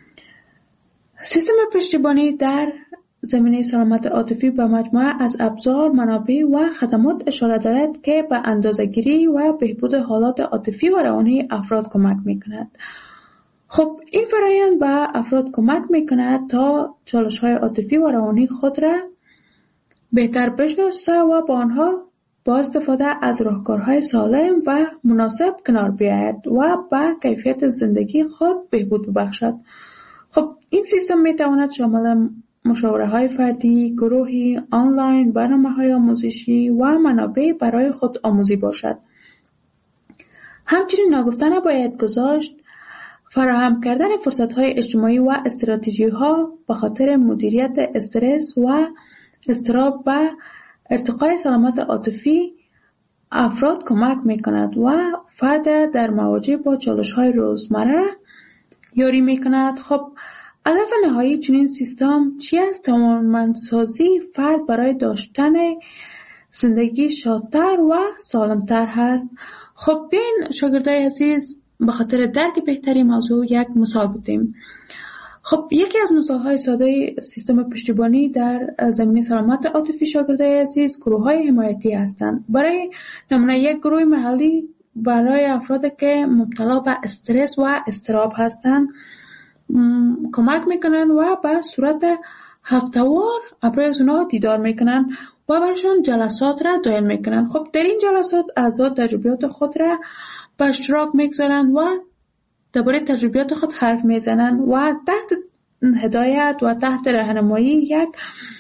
سیستم پشتیبانی در زمینه سلامت عاطفی به مجموعه از ابزار، منابع و خدمات اشاره دارد که به اندازه‌گیری و بهبود حالات عاطفی و روانی افراد کمک می‌کند. خب این فرآیند به افراد کمک می‌کند تا چالش‌های عاطفی و روانی خود را بهتر بشناسه و با آنها با استفاده از راهکارهای سالم و مناسب کنار بیاید و به کیفیت زندگی خود بهبود ببخشد. خب این سیستم میتواند شامل مشاوره‌های فردی، گروهی، آنلاین، برنامه‌های آموزشی و منابع برای خود آموزی باشد. همچنین ناگفته نباید گذاشت فراهم کردن فرصت‌های اجتماعی و استراتژی‌ها به خاطر مدیریت استرس و اضطراب و ارتقای سلامت عاطفی افراد کمک می‌کند و فرد در مواجهه با چالش‌های روزمره یاری می‌کند. خب هدف نهایی چنین سیستم چی است؟ توانمندسازی فرد برای داشتن زندگی شادتر و سالمتر هست. خب بیاین شاگردای عزیز به خاطر درک بهتری موضوع یک مثال بدیم. خب یکی از مثال‌های ساده سیستم پشتیبانی در زمینه سلامت عاطفی شاگردای عزیز گروه‌های حمایتی هستند. برای نمونه یک گروه محلی برای افرادی که مبتلا به استرس و اضطراب هستند کمک میکنن و به صورت هفته‌وار برای اونها دیدار میکنن و برشون جلسات را دایر میکنن. خب در این جلسات اعضا تجربیات خود را به اشتراک میگذارن و درباره تجربیات خود حرف میزنن و تحت هدایت و تحت راهنمایی یک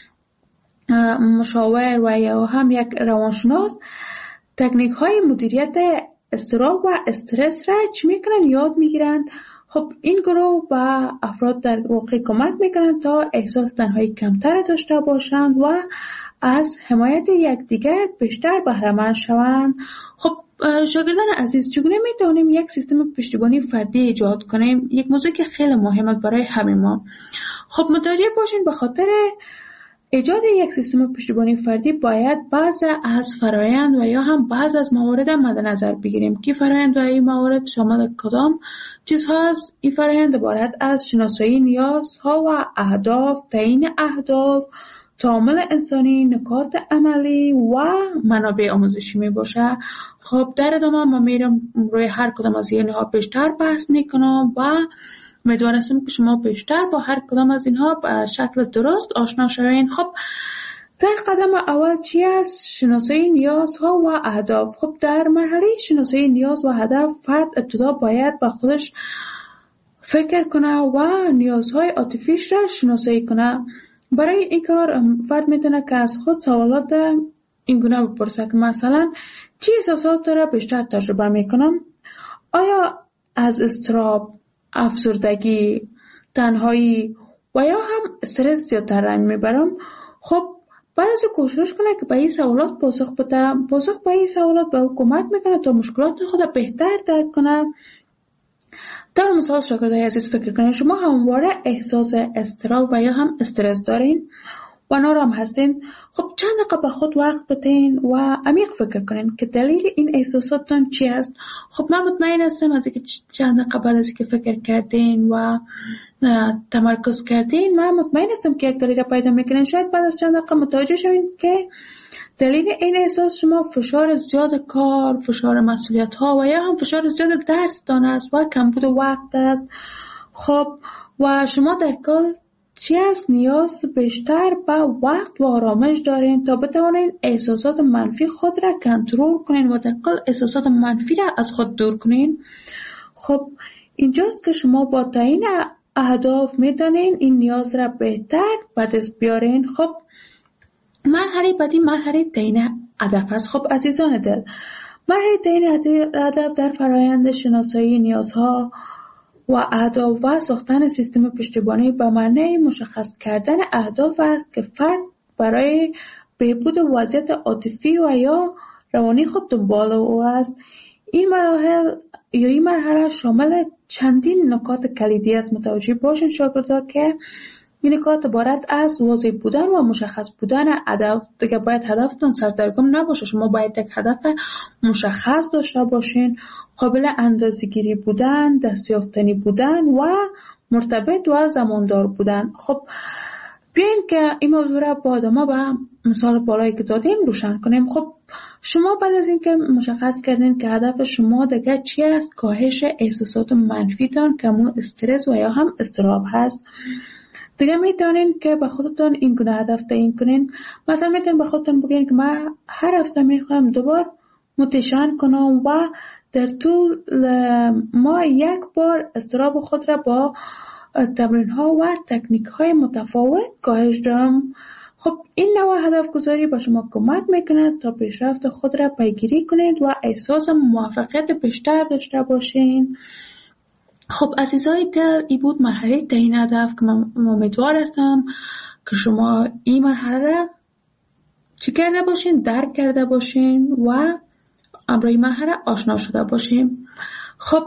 مشاور و یا هم یک روانشناس تکنیک های مدیریت اضطراب و استرس را چی میکنن یاد میگیرند. خب این گروه به افراد در واقع کمک میکنند تا احساس تنهایی کمتر داشته باشند و از حمایت یکدیگر بیشتر بهره مند شوند. خب شاگردان عزیز، چگونه میتونیم یک سیستم پشتیبانی فردی ایجاد کنیم؟ یک موضوع که خیلی مهمه برای همه ما. خب متوجه باشین به خاطر ایجاد یک سیستم پشتیبانی فردی باید بعض از فرایند و یا هم بعض از موارد مد نظر بگیریم که فرایند و این موارد شامل کدام چیزها است. این فرایند عبارت از شناسایی نیازها و اهداف، تعیین اهداف، تعامل انسانی، نکات عملی و منابع آموزشی می باشه. خب در ادامه من میرم روی هر کدام از اینها بیشتر بحث میکنم و امیدوارم که شما بیشتر با هر کدام از اینها به شکل درست آشنا شوین. خب در قدم اول چی است؟ شناسایی نیازها و اهداف. خب در مرحله شناسایی نیاز و هدف فرد ابتدا باید با خودش فکر کنه و نیازهای عاطفیش را شناسایی کنه. برای این کار فرد میتونه که از خود سوالات این گونه بپرسه که مثلا چی احساسات را بیشتر تجربه میکنم؟ آیا از اضطراب، افسردگی، تنهایی و یا هم استرس زیادتر رنج میبرم؟ خب بعد از کوشش کنه که به این سوالات پاسخ بده. پاسخ به این سوالات به او کمک میکنه تا مشکلات خود بهتر درک کنه. در مثال شاگردای عزیز فکر کنید شما همواره احساس اضطراب و یا هم استرس دارین و نارام هستین. خب چند دقیقه به خود وقت بدین و عمیق فکر کنین که دلیل این احساساتتون چی است. خب من مطمئن هستم از اینکه چند دقیقه بعد از اینکه فکر کردین و تمرکز کردین، من مطمئن هستم که یک دلیل را پیدا میکنین. شاید بعد از چند دقیقه متوجه شوین که دلیل این احساس شما فشار زیاد کار، فشار مسئولیت ها و یا هم فشار زیاد درس دان است و کمبود وقت است. خب و شما در کل چی است نیاز بیشتر به وقت و آرامش دارین تا بتوانین احساسات منفی خود را کنترل کنین و در کل احساسات منفی را از خود دور کنین. خب اینجاست که شما با تعیین اهداف میتونین این نیاز را بهتر به دست بیارین. خب مرحله بعدی مرحله تعیین هدف است. خب عزیزان دل، مرحله تعیین هدف در فرایند شناسایی نیازها و اهداف و ساختن سیستم پشتیبانی به معنی مشخص کردن اهداف است که فرد برای بهبود وضعیت عاطفی و یا روانی خود دنبال او است. این مراحل یا این مرحله شامل چندین نکات کلیدی است. متوجه باشین شاگردا که این نکات عبارت از واضح بودن و مشخص بودن هدف. دیگه باید هدفتون سردرگم نباشه. شما باید یک هدف مشخص داشته باشین، قابل اندازه‌گیری بودن، دستیافتنی بودن و مرتبط و زماندار بودن. خب بیاین که این موضوع را با ادامه به مثال بالایی که دادیم روشن کنیم. خب شما بعد از اینکه مشخص کردین که هدف شما دیگه چی است، کاهش احساسات منفیتان که همون استرس و یا هم اضطراب هست، دیگه میتونین که به خودتون این گونه هدف تعیین کنین. مثلا میتونین به خودتون بگین که من هر هفته میخوایم دوبار متشن کنم و در طول ما یک بار اضطراب خود را با تمرین ها و تکنیک های متفاوت کاهش دهم. خب این نوع هدف گذاری به شما کمک میکنه تا پیشرفت خود را پیگیری کنید و احساس موفقیت بیشتر داشته باشین. خب عزیزای دل، این بود مرحله تعیین هدف که من امیدوار هستم که شما این مرحله را چی کرده باشین، درک کرده باشین و امروی مرحله آشنا شده باشین. خب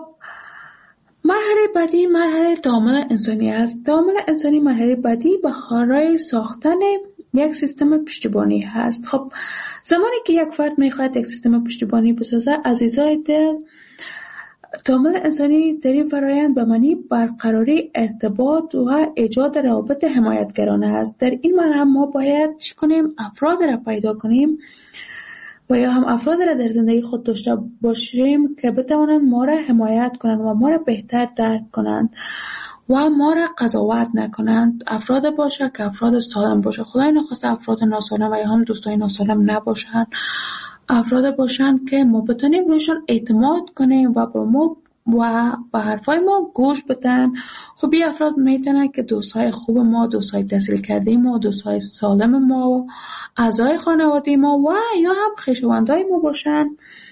مرحله بعدی مرحله تعامل انسانی است. تعامل انسانی مرحله بعدی به کارای ساختن یک سیستم پشتیبانی هست. خب زمانی که یک فرد میخواهد یک سیستم پشتیبانی بسازه، عزیزای دل، تعامل انسانی در این فرایند به معنی برقراری ارتباط و ایجاد روابط حمایتگرانه است. در این مرحله ما باید چی کنیم؟ افراد را پیدا کنیم و یا هم افراد را در زندگی خود داشته باشیم که بتوانند ما را حمایت کنند و ما را بهتر درک کنند و ما را قضاوت نکنند. افراد باشه که افراد سالم باشه. خدای نخواسته افراد ناسالم و یا هم دوستای ناسالم نباشند. افراد باشن که ما بتونیم روشان اعتماد کنیم و با ما و با حرفای ما گوش بدن. خب این افراد میتونن که دوستای خوب ما، دوستای تحصیل کرده ما، دوستای سالم ما، اعضای خانواده ما و یا هم خویشاوندای ما باشن.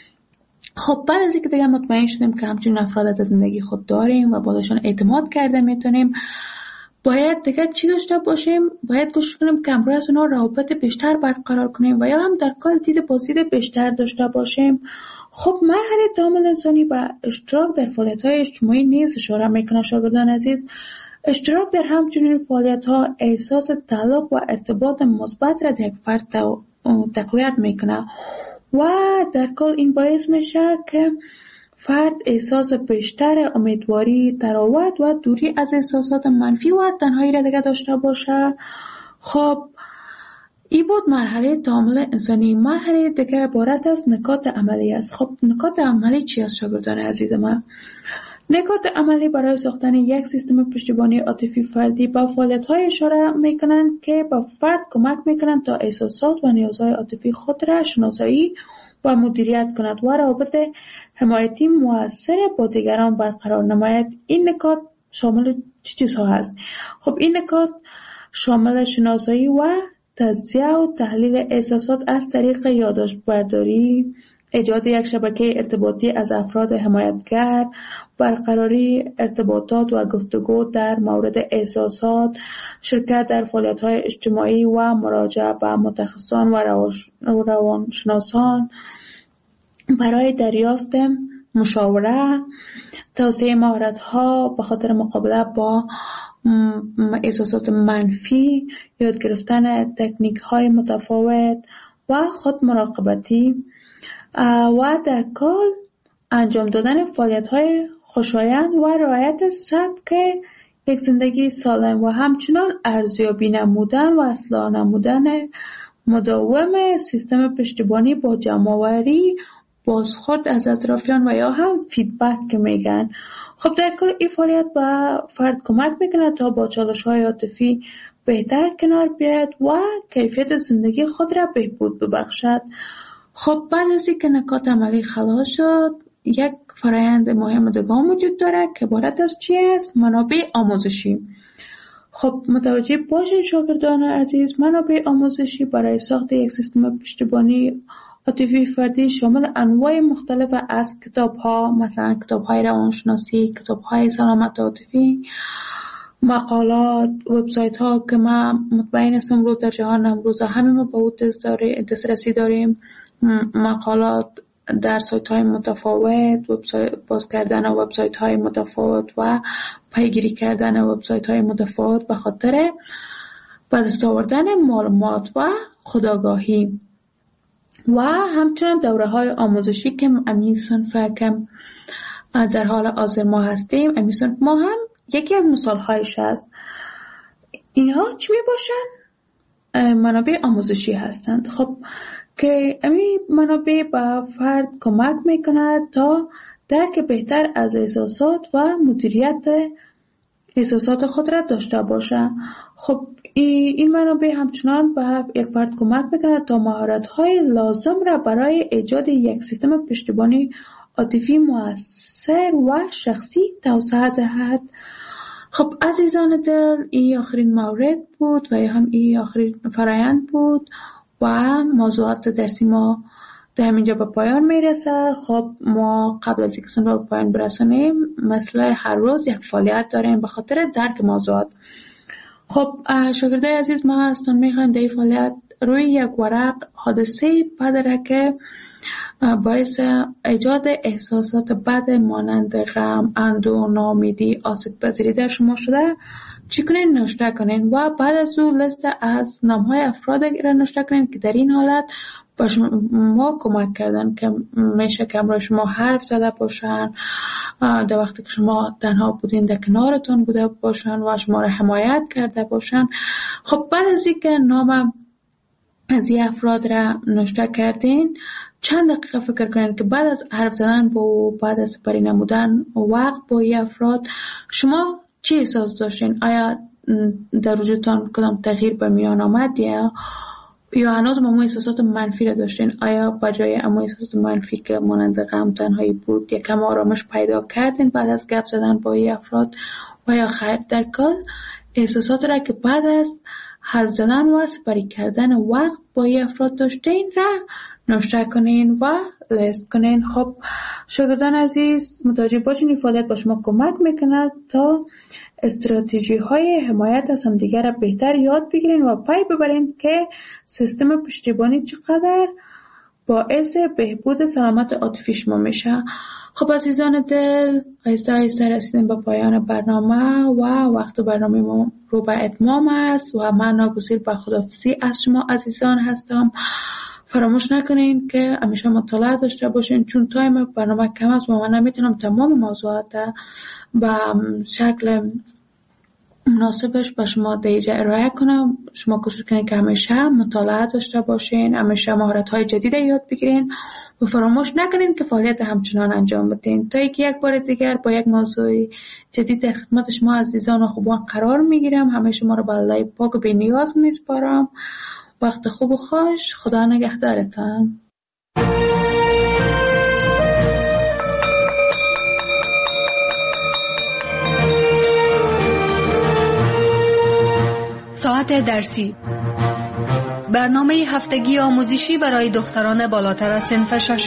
خب بعد از اینکه دیگه مطمئن شدیم که همچین افراد در زندگی خود داریم و باشون اعتماد کرده میتونیم، باید دیگه چی داشته باشیم؟ باید کوشش کنیم که همراه از اونا روابط بیشتر برقرار کنیم و یا هم در کل دید بازدید بیشتر داشته باشیم. خب مرحله تعامل انسانی با اشتراک در فعالیت‌های اجتماعی نیز اشاره میکنه شاگردان عزیز. اشتراک در همچنین فعالیت‌ها احساس تعلق و ارتباط مثبت را در یک فرد تقویت میکنه و در کل این باعث میشه که فرد احساس بیشتر امیدواری، تراوت و دوری از احساسات منفی و تنهایی را دیگه داشته باشه. خب این بود مرحله تعامل انسانی. مرحله دیگه عبارت از نکات عملی است. خب نکات عملی چی است شاگردان عزیز من؟ نکات عملی برای ساختن یک سیستم پشتیبانی عاطفی فردی با فعالیت‌های اشاره میکنند که با فرد کمک میکنند تا احساسات و نیازهای عاطفی خود را شناسایی و مدیریت کند و روابط حمایتی مؤثر با دیگران برقرار نماید. این نکات شامل چه چیزها هست؟ خب این نکات شامل شناسایی و تجزیه و تحلیل احساسات از طریق یادداشت برداری، ایجاد یک شبکه ارتباطی از افراد حمایتگر، برقراری ارتباطات و گفتگو در مورد احساسات، شرکت در فعالیت‌های اجتماعی و مراجعه به متخصصان و روانشناسان برای دریافت مشاوره، توسعه مهارت‌ها به خاطر مقابله با احساسات منفی، یاد گرفتن تکنیک‌های متفاوت و خود مراقبتی و در کل انجام دادن فعالیت‌های خوشایند و رعایت سبک یک زندگی سالم و همچنان ارزیابی نمودن و اصلاح نمودن مداوم سیستم پشتیبانی با جمع‌آوری بازخورد از اطرافیان و یا هم فیدبک که میگن. خب در کل این فعالیت به فرد کمک میکنه تا با چالش‌های عاطفی بهتر کنار بیاید و کیفیت زندگی خود را بهبود ببخشد. خب بعد از اینکه نکات عملی خلاص شد، یک فرآیند مهم دیگه وجود داره که عبارت از چی است؟ منابع آموزشی. خب متوجه باشین شاگردان عزیز، منابع آموزشی برای ساخت یک سیستم پشتیبانی عاطفی فردی شامل انواع مختلف از کتاب‌ها، مثلا کتاب‌های روانشناسی، کتاب‌های سلامت عاطفی، مقالات، وبسایت‌ها که ما مطمئن هستم امروز در جهان امروز همه ما به اون دسترسی داریم، مقالات در سایت‌های متفاوت، وبسایت باز کردن وبسایت‌های متفاوت و پیگیری کردن وبسایت‌های متفاوت به خاطر به دست آوردن معلومات و خودآگاهی و همچنین دوره‌های آموزشی که امی صنف که در حال حاضر ما هستیم، امی صنف ما هم یکی از مثال‌هایش است. اینها چی میباشند؟ منابع آموزشی هستند. خب که امی منابع به فرد کمک میکند تا درک بهتر از احساسات و مدیریت احساسات خود را داشته باشه. خب این منابع همچنان به یک فرد کمک میکند تا مهارت‌های لازم را برای ایجاد یک سیستم پشتیبانی عاطفی مؤثر و شخصی توسعه دهد. خب عزیزان دل، این آخرین مورد بود و یا هم این آخرین فرآیند بود و موضوعات درسی ما در همینجا به پایان میرسه. خب ما قبل از اینکه سن به پایان برسونیم مثل هر روز یک فعالیت داریم به خاطر درک موضوعات. خب شاگردای عزیز، ما هستون میخوایم در این فعالیت روی یک ورق حادثه بدره که باعث ایجاد احساسات بد مانند غم، اندوه، ناامیدی، آسیب پذیری در شما شده چی کنین؟ نوشته کنین و بعد از اون لیست از نامهای افراد را نوشته کنین که در این حالت با شما کمک کردن، که میشه که امروز شما حرف زده باشن در وقتی که شما تنها بودین، در کنارتون بوده باشن و شما را حمایت کرده باشن. خب بعد از اینکه نام از این افراد را نوشته کردین، چند دقیقه فکر کنین که بعد از حرف زدن با بعد از سپری نمودن وقت با این افراد شما چی احساس داشتین؟ آیا در وجودتان کدام تغییر به میان آمد یا یا هنوز همون احساسات منفی را داشتین؟ آیا بجای همون احساسات منفی که مانند غم، تنهایی بود یکم آرامش پیدا کردین بعد از گپ زدن با این افراد و یا خیر؟ در کل احساسات را که بعد از حرف زدن و سپری کردن وقت با این افراد داشتین را نوشته کنین و لیست کنین. خب شاگردان عزیز، متوجه باشین این فعالیت با شما کمک میکند تا استراتژی های حمایت از همدیگر را بهتر یاد بگیرین و پی ببرین که سیستم پشتیبانی چقدر باعث بهبود سلامت عاطفی شما میشه. خب عزیزان دل، آهسته آهسته رسیدیم به پایان برنامه و وقت برنامه ما رو به اتمام است و من ناگزیر به خداحافظی از شما عزیزان هستم. فراموش نکنین که همیشه مطالعه داشته باشین، چون تایم برنامه کم است و من نمیتونم تمام موضوعات به شکل مناسبش به شما دیجا ارائه کنم. شما کوشش کنین که همیشه مطالعه داشته باشین، همیشه مهارت‌های جدید یاد بگیرین و فراموش نکنین که فعالیت همچنان انجام بدین تا اینکه یک بار دیگر با یک موضوع جدید در خدمت شما عزیزان و خوبان قرار میگیرم. همه شما رو به الله پاک و بی‌نیاز میسپارم. وقت خوب و خوش. خدا نگهدارتان. ساعت درسی، برنامه هفتگی آموزشی برای دختران بالاتر از صنف ششم.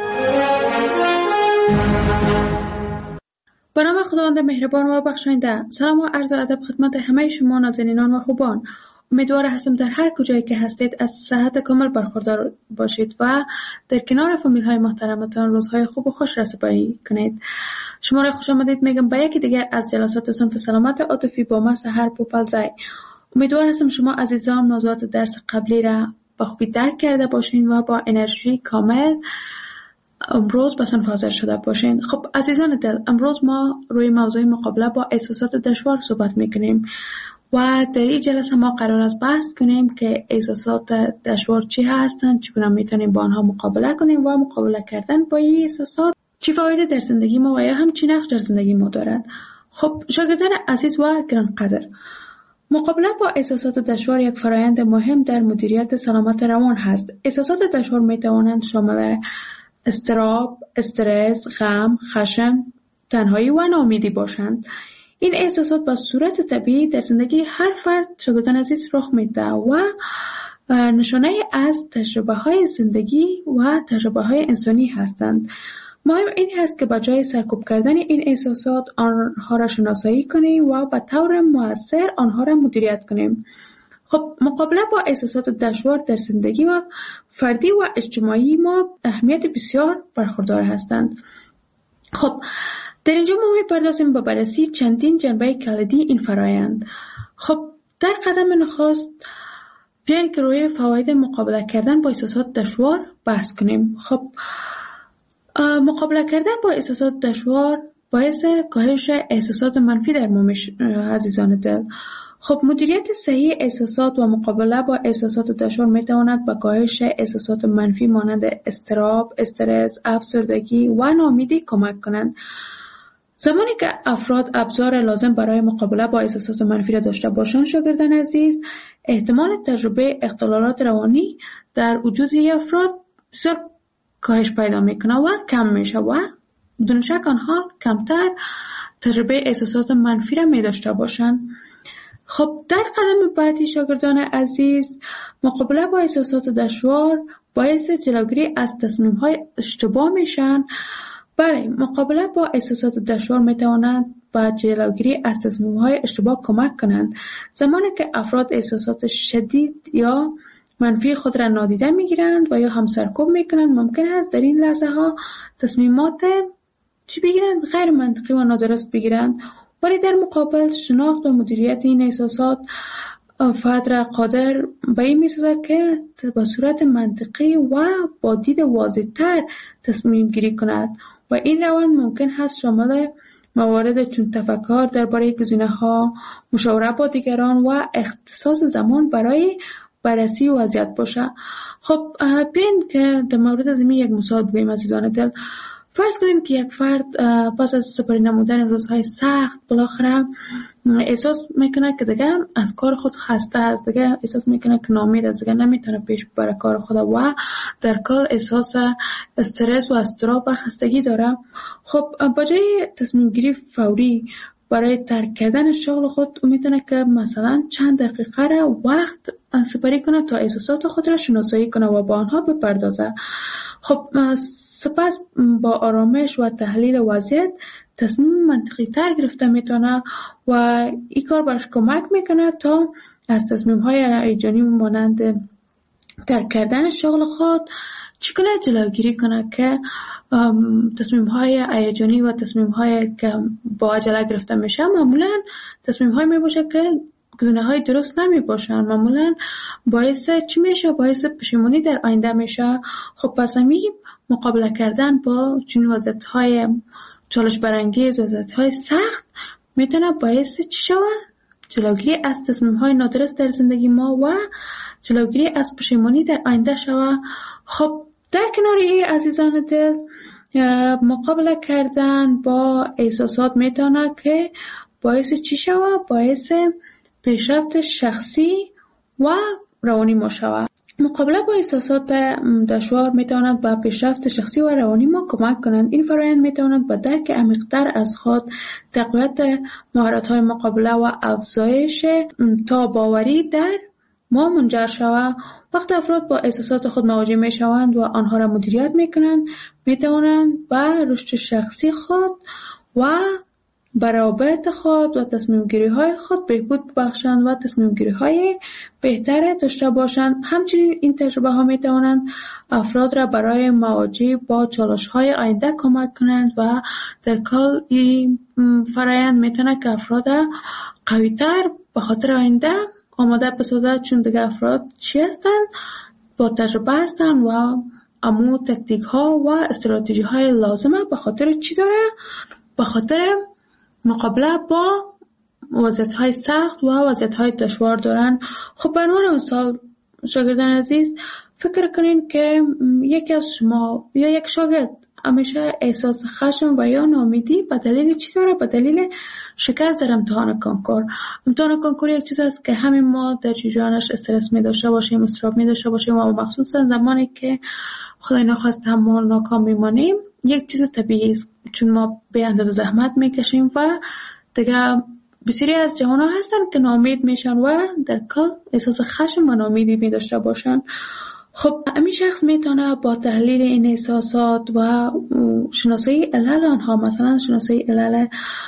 به نام خداوند مهربان و بخشاینده. سلام و عرض ادب خدمت همه شما نازنینان و خوبان. امیدوار هستم در هر کجایی که هستید از صحت کامل برخوردار باشید و در کنار فامیل های محترمتان روزهای خوب و خوش را سپری کنید. شما را خوش آمدید میگم به یکی دیگر از جلسات صنف سلامت عاطفی با من سحر پوپلزای. امیدوار هستم شما عزیزان موضوعات درس قبلی را به خوبی درک کرده باشین و با انرژی کامل امروز به صنف حاضر شده باشین. خب عزیزان دل، امروز ما روی موضوع مقابله با احساسات دشوار صحبت میکنیم و در این جلسه ما قرار است بحث کنیم که احساسات دشوار چی هستند، چگونه میتونیم با آنها مقابله کنیم و مقابله کردن با این احساسات چی فایده در زندگی ما و یا هم چی نقش در زندگی ما دارد. خب شاگردان عزیز و گرانقدر، مقابله با احساسات دشوار یک فرایند مهم در مدیریت سلامت روان هست. احساسات دشوار میتوانند شامل اضطراب، استرس، غم، خشم، تنهایی و ناامیدی باشند. این احساسات به صورت طبیعی در زندگی هر فرد شاگردان عزیز رخ میده و نشانه از تجربه های زندگی و تجربه های انسانی هستند. مهم این هست که به جای سرکوب کردن این احساسات آنها را شناسایی کنیم و به طور مؤثر آنها را مدیریت کنیم. خب مقابله با احساسات دشوار در زندگی و فردی و اجتماعی ما اهمیت بسیار برخوردار هستند. خب در اینجا ما می‌پردازیم به بررسی چندین جنبه کلیدی این فرایند. خب در قدم نخست بیاین که روی فواید مقابله کردن با احساسات دشوار بحث کنیم. خب مقابله کردن با احساسات دشوار باعث کاهش احساسات منفی در ما میشه عزیزان دل. خب مدیریت صحیح احساسات و مقابله با احساسات دشوار میتواند به کاهش احساسات منفی مانند اضطراب، استرس، افسردگی و ناامیدی کمک کنند. زمانی که افراد ابزار لازم برای مقابله با احساسات منفی را داشته باشند شاگردان عزیز، احتمال تجربه اختلالات روانی در وجود افراد بسیار کاهش پیدا میکنه و کم میشه و بدون شک آنها کمتر تجربه احساسات منفی را می داشته باشند. خب در قدم بعدی شاگردان عزیز، مقابله با احساسات دشوار باعث جلوگیری از تصمیم‌های اشتباه میشن. برای مقابله با احساسات دشوار میتوانند با جلوگیری از تصمیم‌های اشتباه کمک کنند. زمانی که افراد احساسات شدید یا منفی خود را نادیده میگیرند و یا هم سرکوب میکنند، ممکن است در این لحظه ها تصمیمات چی بگیرند؟ غیر منطقی و نادرست بگیرند. ولی در مقابل شناخت و مدیریت این احساسات فرد را قادر به این می‌سازد که به صورت منطقی و با دید واضح‌تر تصمیم گیری کند و این روند ممکن هست شامل موارد چون تفکر درباره گزینه‌ها، مشاوره با دیگران و اختصاص زمان برای بررسی وضعیت باشه. خب بیاین که در مورد از این یک مثال بگوییم عزیزان دل. فرض کنیم که یک فرد پس از سپری نمودن روزهای سخت بالاخره احساس میکنه که دیگه از کار خود خسته است، دیگه احساس میکنه که ناامید است، دیگه نمیتونه پیش ببره کار خود و در کل احساس استرس و اضطراب و خستگی داره. خب با جای تصمیم گیری فوری برای ترک کردن شغل خود میتونه که مثلا چند دقیقه را وقت سپری کنه تا احساسات خود را شناسایی کنه و با آنها بپردازه. خب سپس با آرامش و تحلیل وضعیت تصمیم منطقی تر گرفته میتونه و این کار برش کمک میکنه تا از تصمیم های هیجانی مانند ترک کردن شغل خود چی کنه جلوگیری کنه که تصمیم های هیجانی و تصمیم های که با عجله گرفته میشه معمولا تصمیم های میباشه که گزینه های درست نمی باشن، معمولا باعث چی میشه؟ باعث پشیمانی در آینده میشه. خب پس میگیم مقابله کردن با چنین وضعیت های چالش برانگیز، وضعیت های سخت میتونه باعث چی شود؟ جلوگیری از تصمیم های نادرست در زندگی ما و جلوگیری از پشیمانی در آینده شود. خب در کنار این عزیزان دل، مقابله کردن با احساسات میتونه که باعث چی شود؟ باعث پیشرفت شخصی و روانی ما شود. مقابله با احساسات دشوار میتواند به پیشرفت شخصی و روانی ما کمک کنند. این فرآیند میتواند به درک عمیق‌تر از خود، تقویت مهارت‌های مقابله و افزایش تاب‌آوری در ما منجر شود. وقتی افراد با احساسات خود مواجه می شوند و آنها را مدیریت می کنند، می توانند به رشد شخصی خود و برابط خود و تصمیم گیری های خود بهبود ببخشند و تصمیم گیری های بهتر داشته باشند. همچنین این تجربه ها می توانند افراد را برای مواجهه با چالش های آینده کمک کنند و در کل این فرایند می تواند که افراد قوی تر به خاطر آینده آماده بسازد، چون دیگه افراد چی هستند؟ با تجربه هستند و امو تکتیک ها و استراتژی های لازمه. به خاطر چی داره؟ به خاطر مقابله با وضعیت های سخت و وضعیت های دشوار دارن. خب به عنوان مثال شاگردان عزیز، فکر کنین که یکی از شما یا یک شاگرد همیشه احساس خشم و یا ناامیدی به دلیل چی داره؟ به دلیل شکست در امتحان کنکور. امتحان کنکور یک چیز است که همین ما در جریانش استرس می داشته باشیم، اضطراب می داشته باشیم و مخصوصا زمانی که خدای نخواست تمام ناکام میمانیم یک چیز طبیعی است، چون ما به اندازه زحمت میکشیم و دیگه بسیاری از جوان‌ها هستن که ناامید میشن و در کل احساس خشم و ناامیدی می داشته باشن. خب همین شخص میتونه با تحلیل این احساسات و شناسایی علل آنها، مثلا شناسایی علل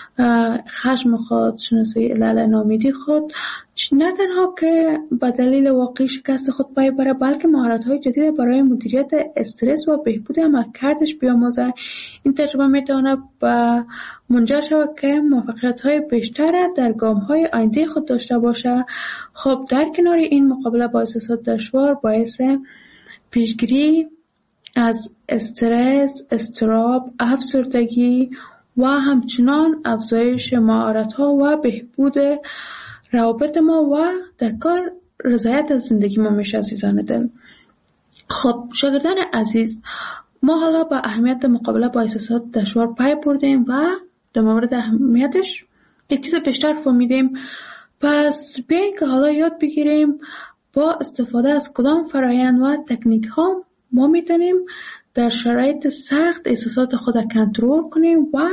خشم خود، شناسایی علل ناامیدی خود، نه تنها که به دلیل واقعی شکست خود پای بره، بلکه مهارت‌های جدید برای مدیریت استرس و بهبود عملکردش بیاموزه. این تجربه میتونه به منجر شود که موفقیت‌های بیشتر در گام‌های آینده خود داشته باشه. خب در کنار این، مقابله با احساسات دشوار باعث پیشگیری از استرس، اضطراب، افسردگی و همچنان افزایش مهارت‌ها و بهبود روابط ما و در کار رضایت از زندگی ما میشه. عزیزان دل، خب شاگردان عزیز، ما حالا با اهمیت مقابله با احساسات دشوار پی بردیم و در مورد اهمیتش یک چیز بیشتر فهمیدیم. پس بیایید که حالا یاد بگیریم با استفاده از کدام فرایند و تکنیک ها ما میتونیم در شرایط سخت احساسات خود کنترل کنیم و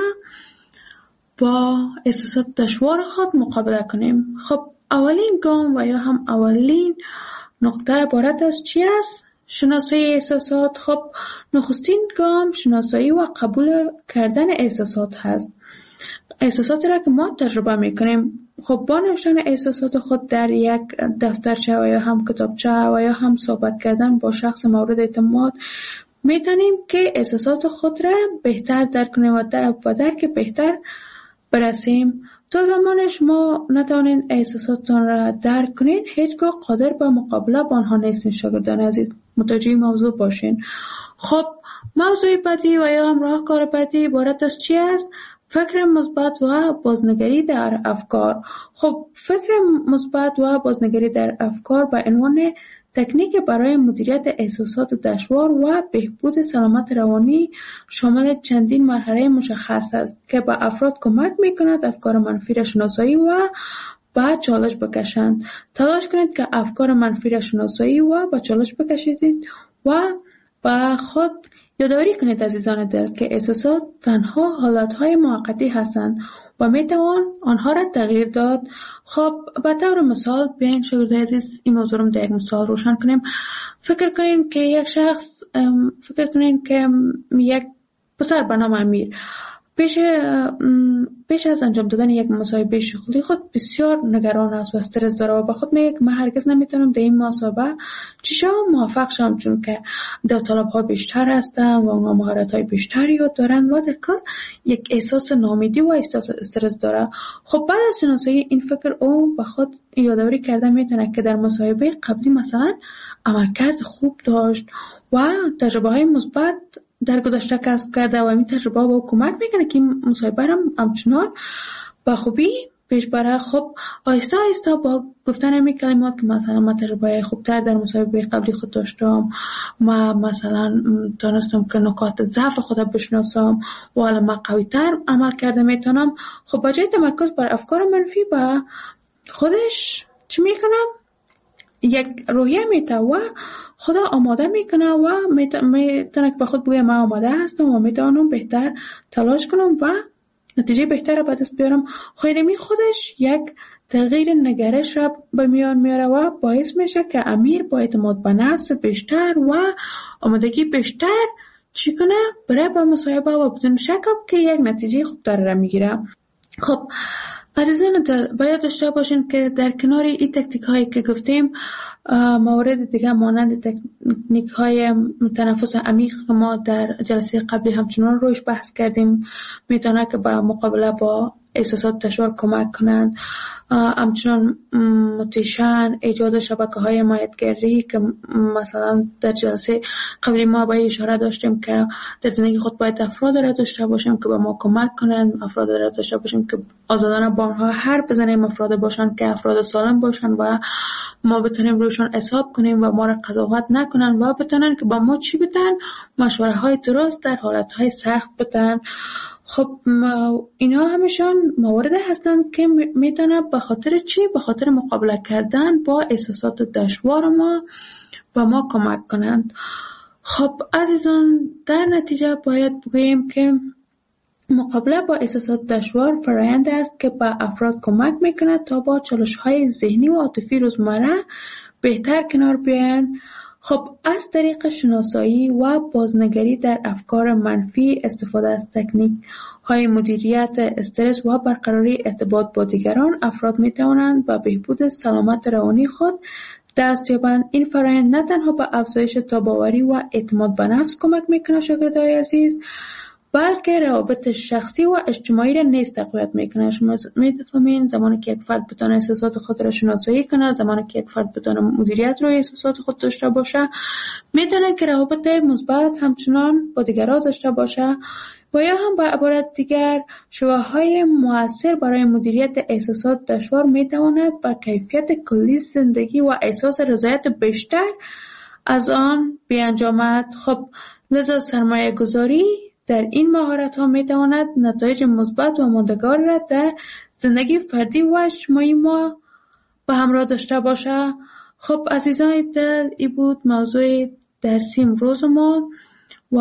با احساسات دشوار خود مقابله کنیم. خب اولین گام و یا هم اولین نقطه عبارت از چی است؟ شناسایی احساسات. خب نخستین گام شناسایی و قبول کردن احساسات هست. احساساتی را که ما تجربه میکنیم، خب با نوشتن احساسات خود در یک دفترچه و یا هم کتابچه و یا هم صحبت کردن با شخص مورد اعتماد میتونیم که احساسات خود را بهتر درک کنیم و به درک بهتر برسیم. تا زمان شما نتوانید احساساتتان را درک کنید، هیچگاه قادر به مقابله با آنها نیستین. شاگردان عزیز، متوجه موضوع باشین. خب موضوع بعدی و یا هم راهکار بعدی عبارت از چی است؟ فکر مثبت و بازنگری در افکار. خب فکر مثبت و بازنگری در افکار به عنوان تکنیک برای مدیریت احساسات دشوار و بهبود سلامت روانی شامل چندین مرحله مشخص است که به افراد کمک میکند افکار منفی را شناسایی و به چالش بکشند. تلاش کنید که افکار منفی را شناسایی و به چالش بکشید و به خود یادآوری کنید عزیزان دل که احساسات تنها حالتهای موقتی هستند و میتوان آنها را تغییر داد. خب به طور مثال بیاین شاگردای عزیز این موضوع رو در یک مثال روشن کنیم. فکر کنین که یک شخص فکر کنین که یک پسر به نام امیر پیش پیش از انجام دادن یک مصاحبه شغلی خود بسیار نگران است و استرس داره و به خود میگه من هرگز نمیتونم در این مصاحبه چی شم موفق شم، چون که داوطلب‌ها بیشتر هستن و اونها مهارت‌های بیشتری یاد دارن و در کار یک احساس ناامیدی و احساس استرس داره. خب بعد از شناسایی این فکر او به خود یادآوری کرده میتونه که در مصاحبه قبلی مثلا عملکرد خوب داشت و تجربه‌های مثبت در گذشته کسب کرده و این تجربه با کمک میکنه که این مصاحبه هم همچنان با خوبی پیش بره. خب آیسته آیسته با گفتن همین کلمات که مثلا من تجربه خوبتر در مصاحبه قبلی خود داشتم، ما مثلا تونستم که نکات ضعف خودم بشناسم و حالا من قوی‌تر عمل کرده میتونم. خب با جای تمرکز بر افکار منفی با خودش چی میکنم؟ یک روحیه میته و خدا آماده میکنه و میتونه که به خود بگه من آماده هستم و میتونم بهتر تلاش کنم و نتیجه بهتر را به دست بیارم. خودمی خودش یک تغییر نگرش را به میان میاره و باعث میشه که امیر با اعتماد به نفس بیشتر و آمادگی بیشتر چی کنه برای با مصاحبه و بدون شک که یک نتیجه خوبتر را میگیره. خب عزیزان باید داشته باشین که در کنار این تکنیک هایی که گفتیم موارد دیگه مانند تکنیک های تنفس عمیق که ما در جلسه قبلی همچنان روش بحث کردیم میتونه که با مقابله با احساسات دشوار کمک کنند. همچنان موتیشن، ایجاد شبکه های حمایتگری که مثلا در جلسه قبلی ما به اشاره داشتیم که در زندگی خود باید افراد را داشته باشیم که به ما کمک کنند، افراد را داشته باشیم که آزادانه با آنها حرف بزنیم، افراد باشند که افراد سالم باشند و ما بتونیم روشون حساب کنیم و ما را قضاوت نکنن و بتونن که با ما چی بدن، مشوره های درست در حالت های سخت بدن. خب اینا همشان موارد هستند که میتونه به خاطر چی؟ به خاطر مقابله کردن با احساسات دشوار ما و ما کمک کنند. خب عزیزان در نتیجه باید بگوییم که مقابله با احساسات دشوار فرآیند است که به افراد کمک میکنه تا با چالش‌های ذهنی و عاطفی روزمره بهتر کنار بیایند. خب از طریق شناسایی و بازنگری در افکار منفی، استفاده از تکنیک های مدیریت استرس و برقراری ارتباط با دیگران، افراد می توانند به بهبود سلامت روانی خود دست یابند. این فرآیند نه تنها به افزایش تاباوری و اعتماد به نفس کمک میکنه شاگردای عزیز، بلکه روابط شخصی و اجتماعی را نیز تقویت میکنه. شما میفهمین زمانی که یک فرد بتونه احساسات خود را شناسایی کنه، زمانی که یک فرد بتونه مدیریت روی احساسات خود داشته باشه، میتونه که روابط مثبت همچنان با دیگران داشته باشه و یا هم با عبارت دیگر شواهدهای مؤثر برای مدیریت احساسات دشوار میتواند با کیفیت کلی زندگی و احساس رضایت بیشتر از آن بیانجامد. خب لذا سرمایه گذاری در این مهارت ها می تواند نتایج مثبت و ماندگار را در زندگی فردی و اجتماعی ما به همراه داشته باشه. خب عزیزان در این بود موضوع درسی امروز ما و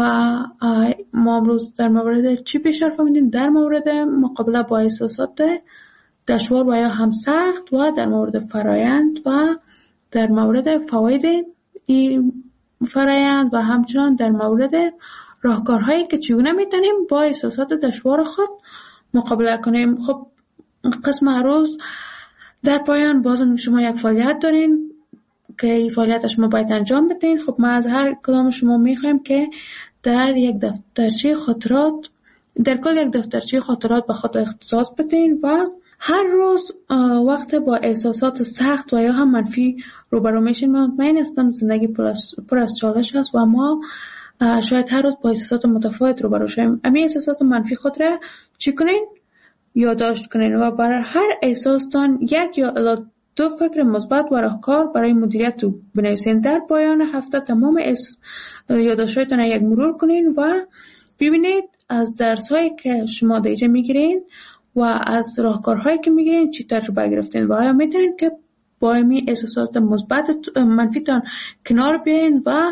ما امروز در مورد چی بیشتر فهمیدیم؟ در مورد مقابله با احساسات دشوار و یا هم سخت و در مورد فرایند و در مورد فواید این فرایند و همچنان در مورد راهکارهایی که چگونه میتونیم با احساسات دشوار خود مقابله کنیم. خب قسم روز در پایان بازم شما یک فعالیت دارین که این فعالیت شما باید انجام بدین. خب ما از هر کدام شما میخوایم که در یک دفترچه خاطرات در کل یک دفترچه خاطرات به خود اختصاص بدین و هر روز وقت با احساسات سخت و یا هم منفی روبرو میشین. من مطمئن هستم زندگی پر از چالش هست و ما شاید هر روز با احساسات متفاوت روبرو شویم. امی احساسات منفی خود را چی کنین؟ یادداشت کنین و برای هر احساستان یک یا الی دو فکر مثبت و راهکار برای مدیریت رو بنویسین. در پایان هفته تمام یادداشت‌هایتان یک مرور کنین و ببینید از درس‌هایی که شما دیجا میگیرین و از راهکارهایی که میگیرین چی تجربه گرفتین و آیا میتونین که با امی احساسات مثبت منفیتان کنار بیاین و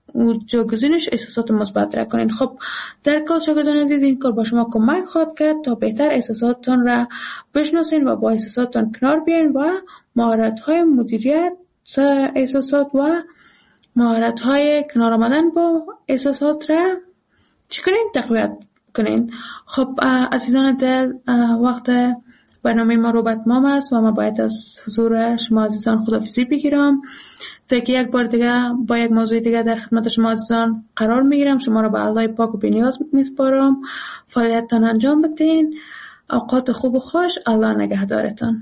جاگزینش احساسات مثبت را کنین. خب در کل شاگردان عزیز این کار با شما کمک خواهد کرد تا بهتر احساساتتان را بشناسین و با احساساتتان کنار بیاین و مهارت‌های مدیریت احساسات و مهارت‌های کنار آمدن با احساسات را چی کنین؟ تقویت کنین. خب عزیزان دل وقت برنامه ما رو به اتمام است و ما باید از حضور شما عزیزان خداحافظی بگیرم تا که یک بار دیگه با یک موضوع دیگه در خدمت شما عزیزان قرار میگیرم. شما رو به الله پاک و بی‌نیاز میسپارم. فعالیتتان انجام بدین. اوقات خوب و خوش. الله نگهدارتان.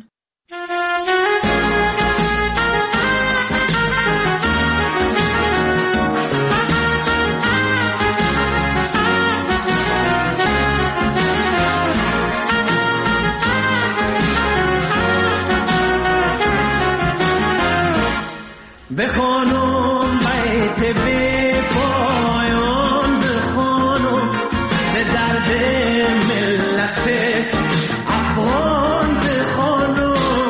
بخوانم بیت بی پایان، بخوانم به درد ملت افغان، بخوانم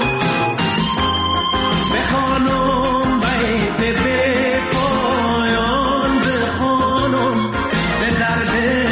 بخوانم بیت بی پایان، بخوانم به درد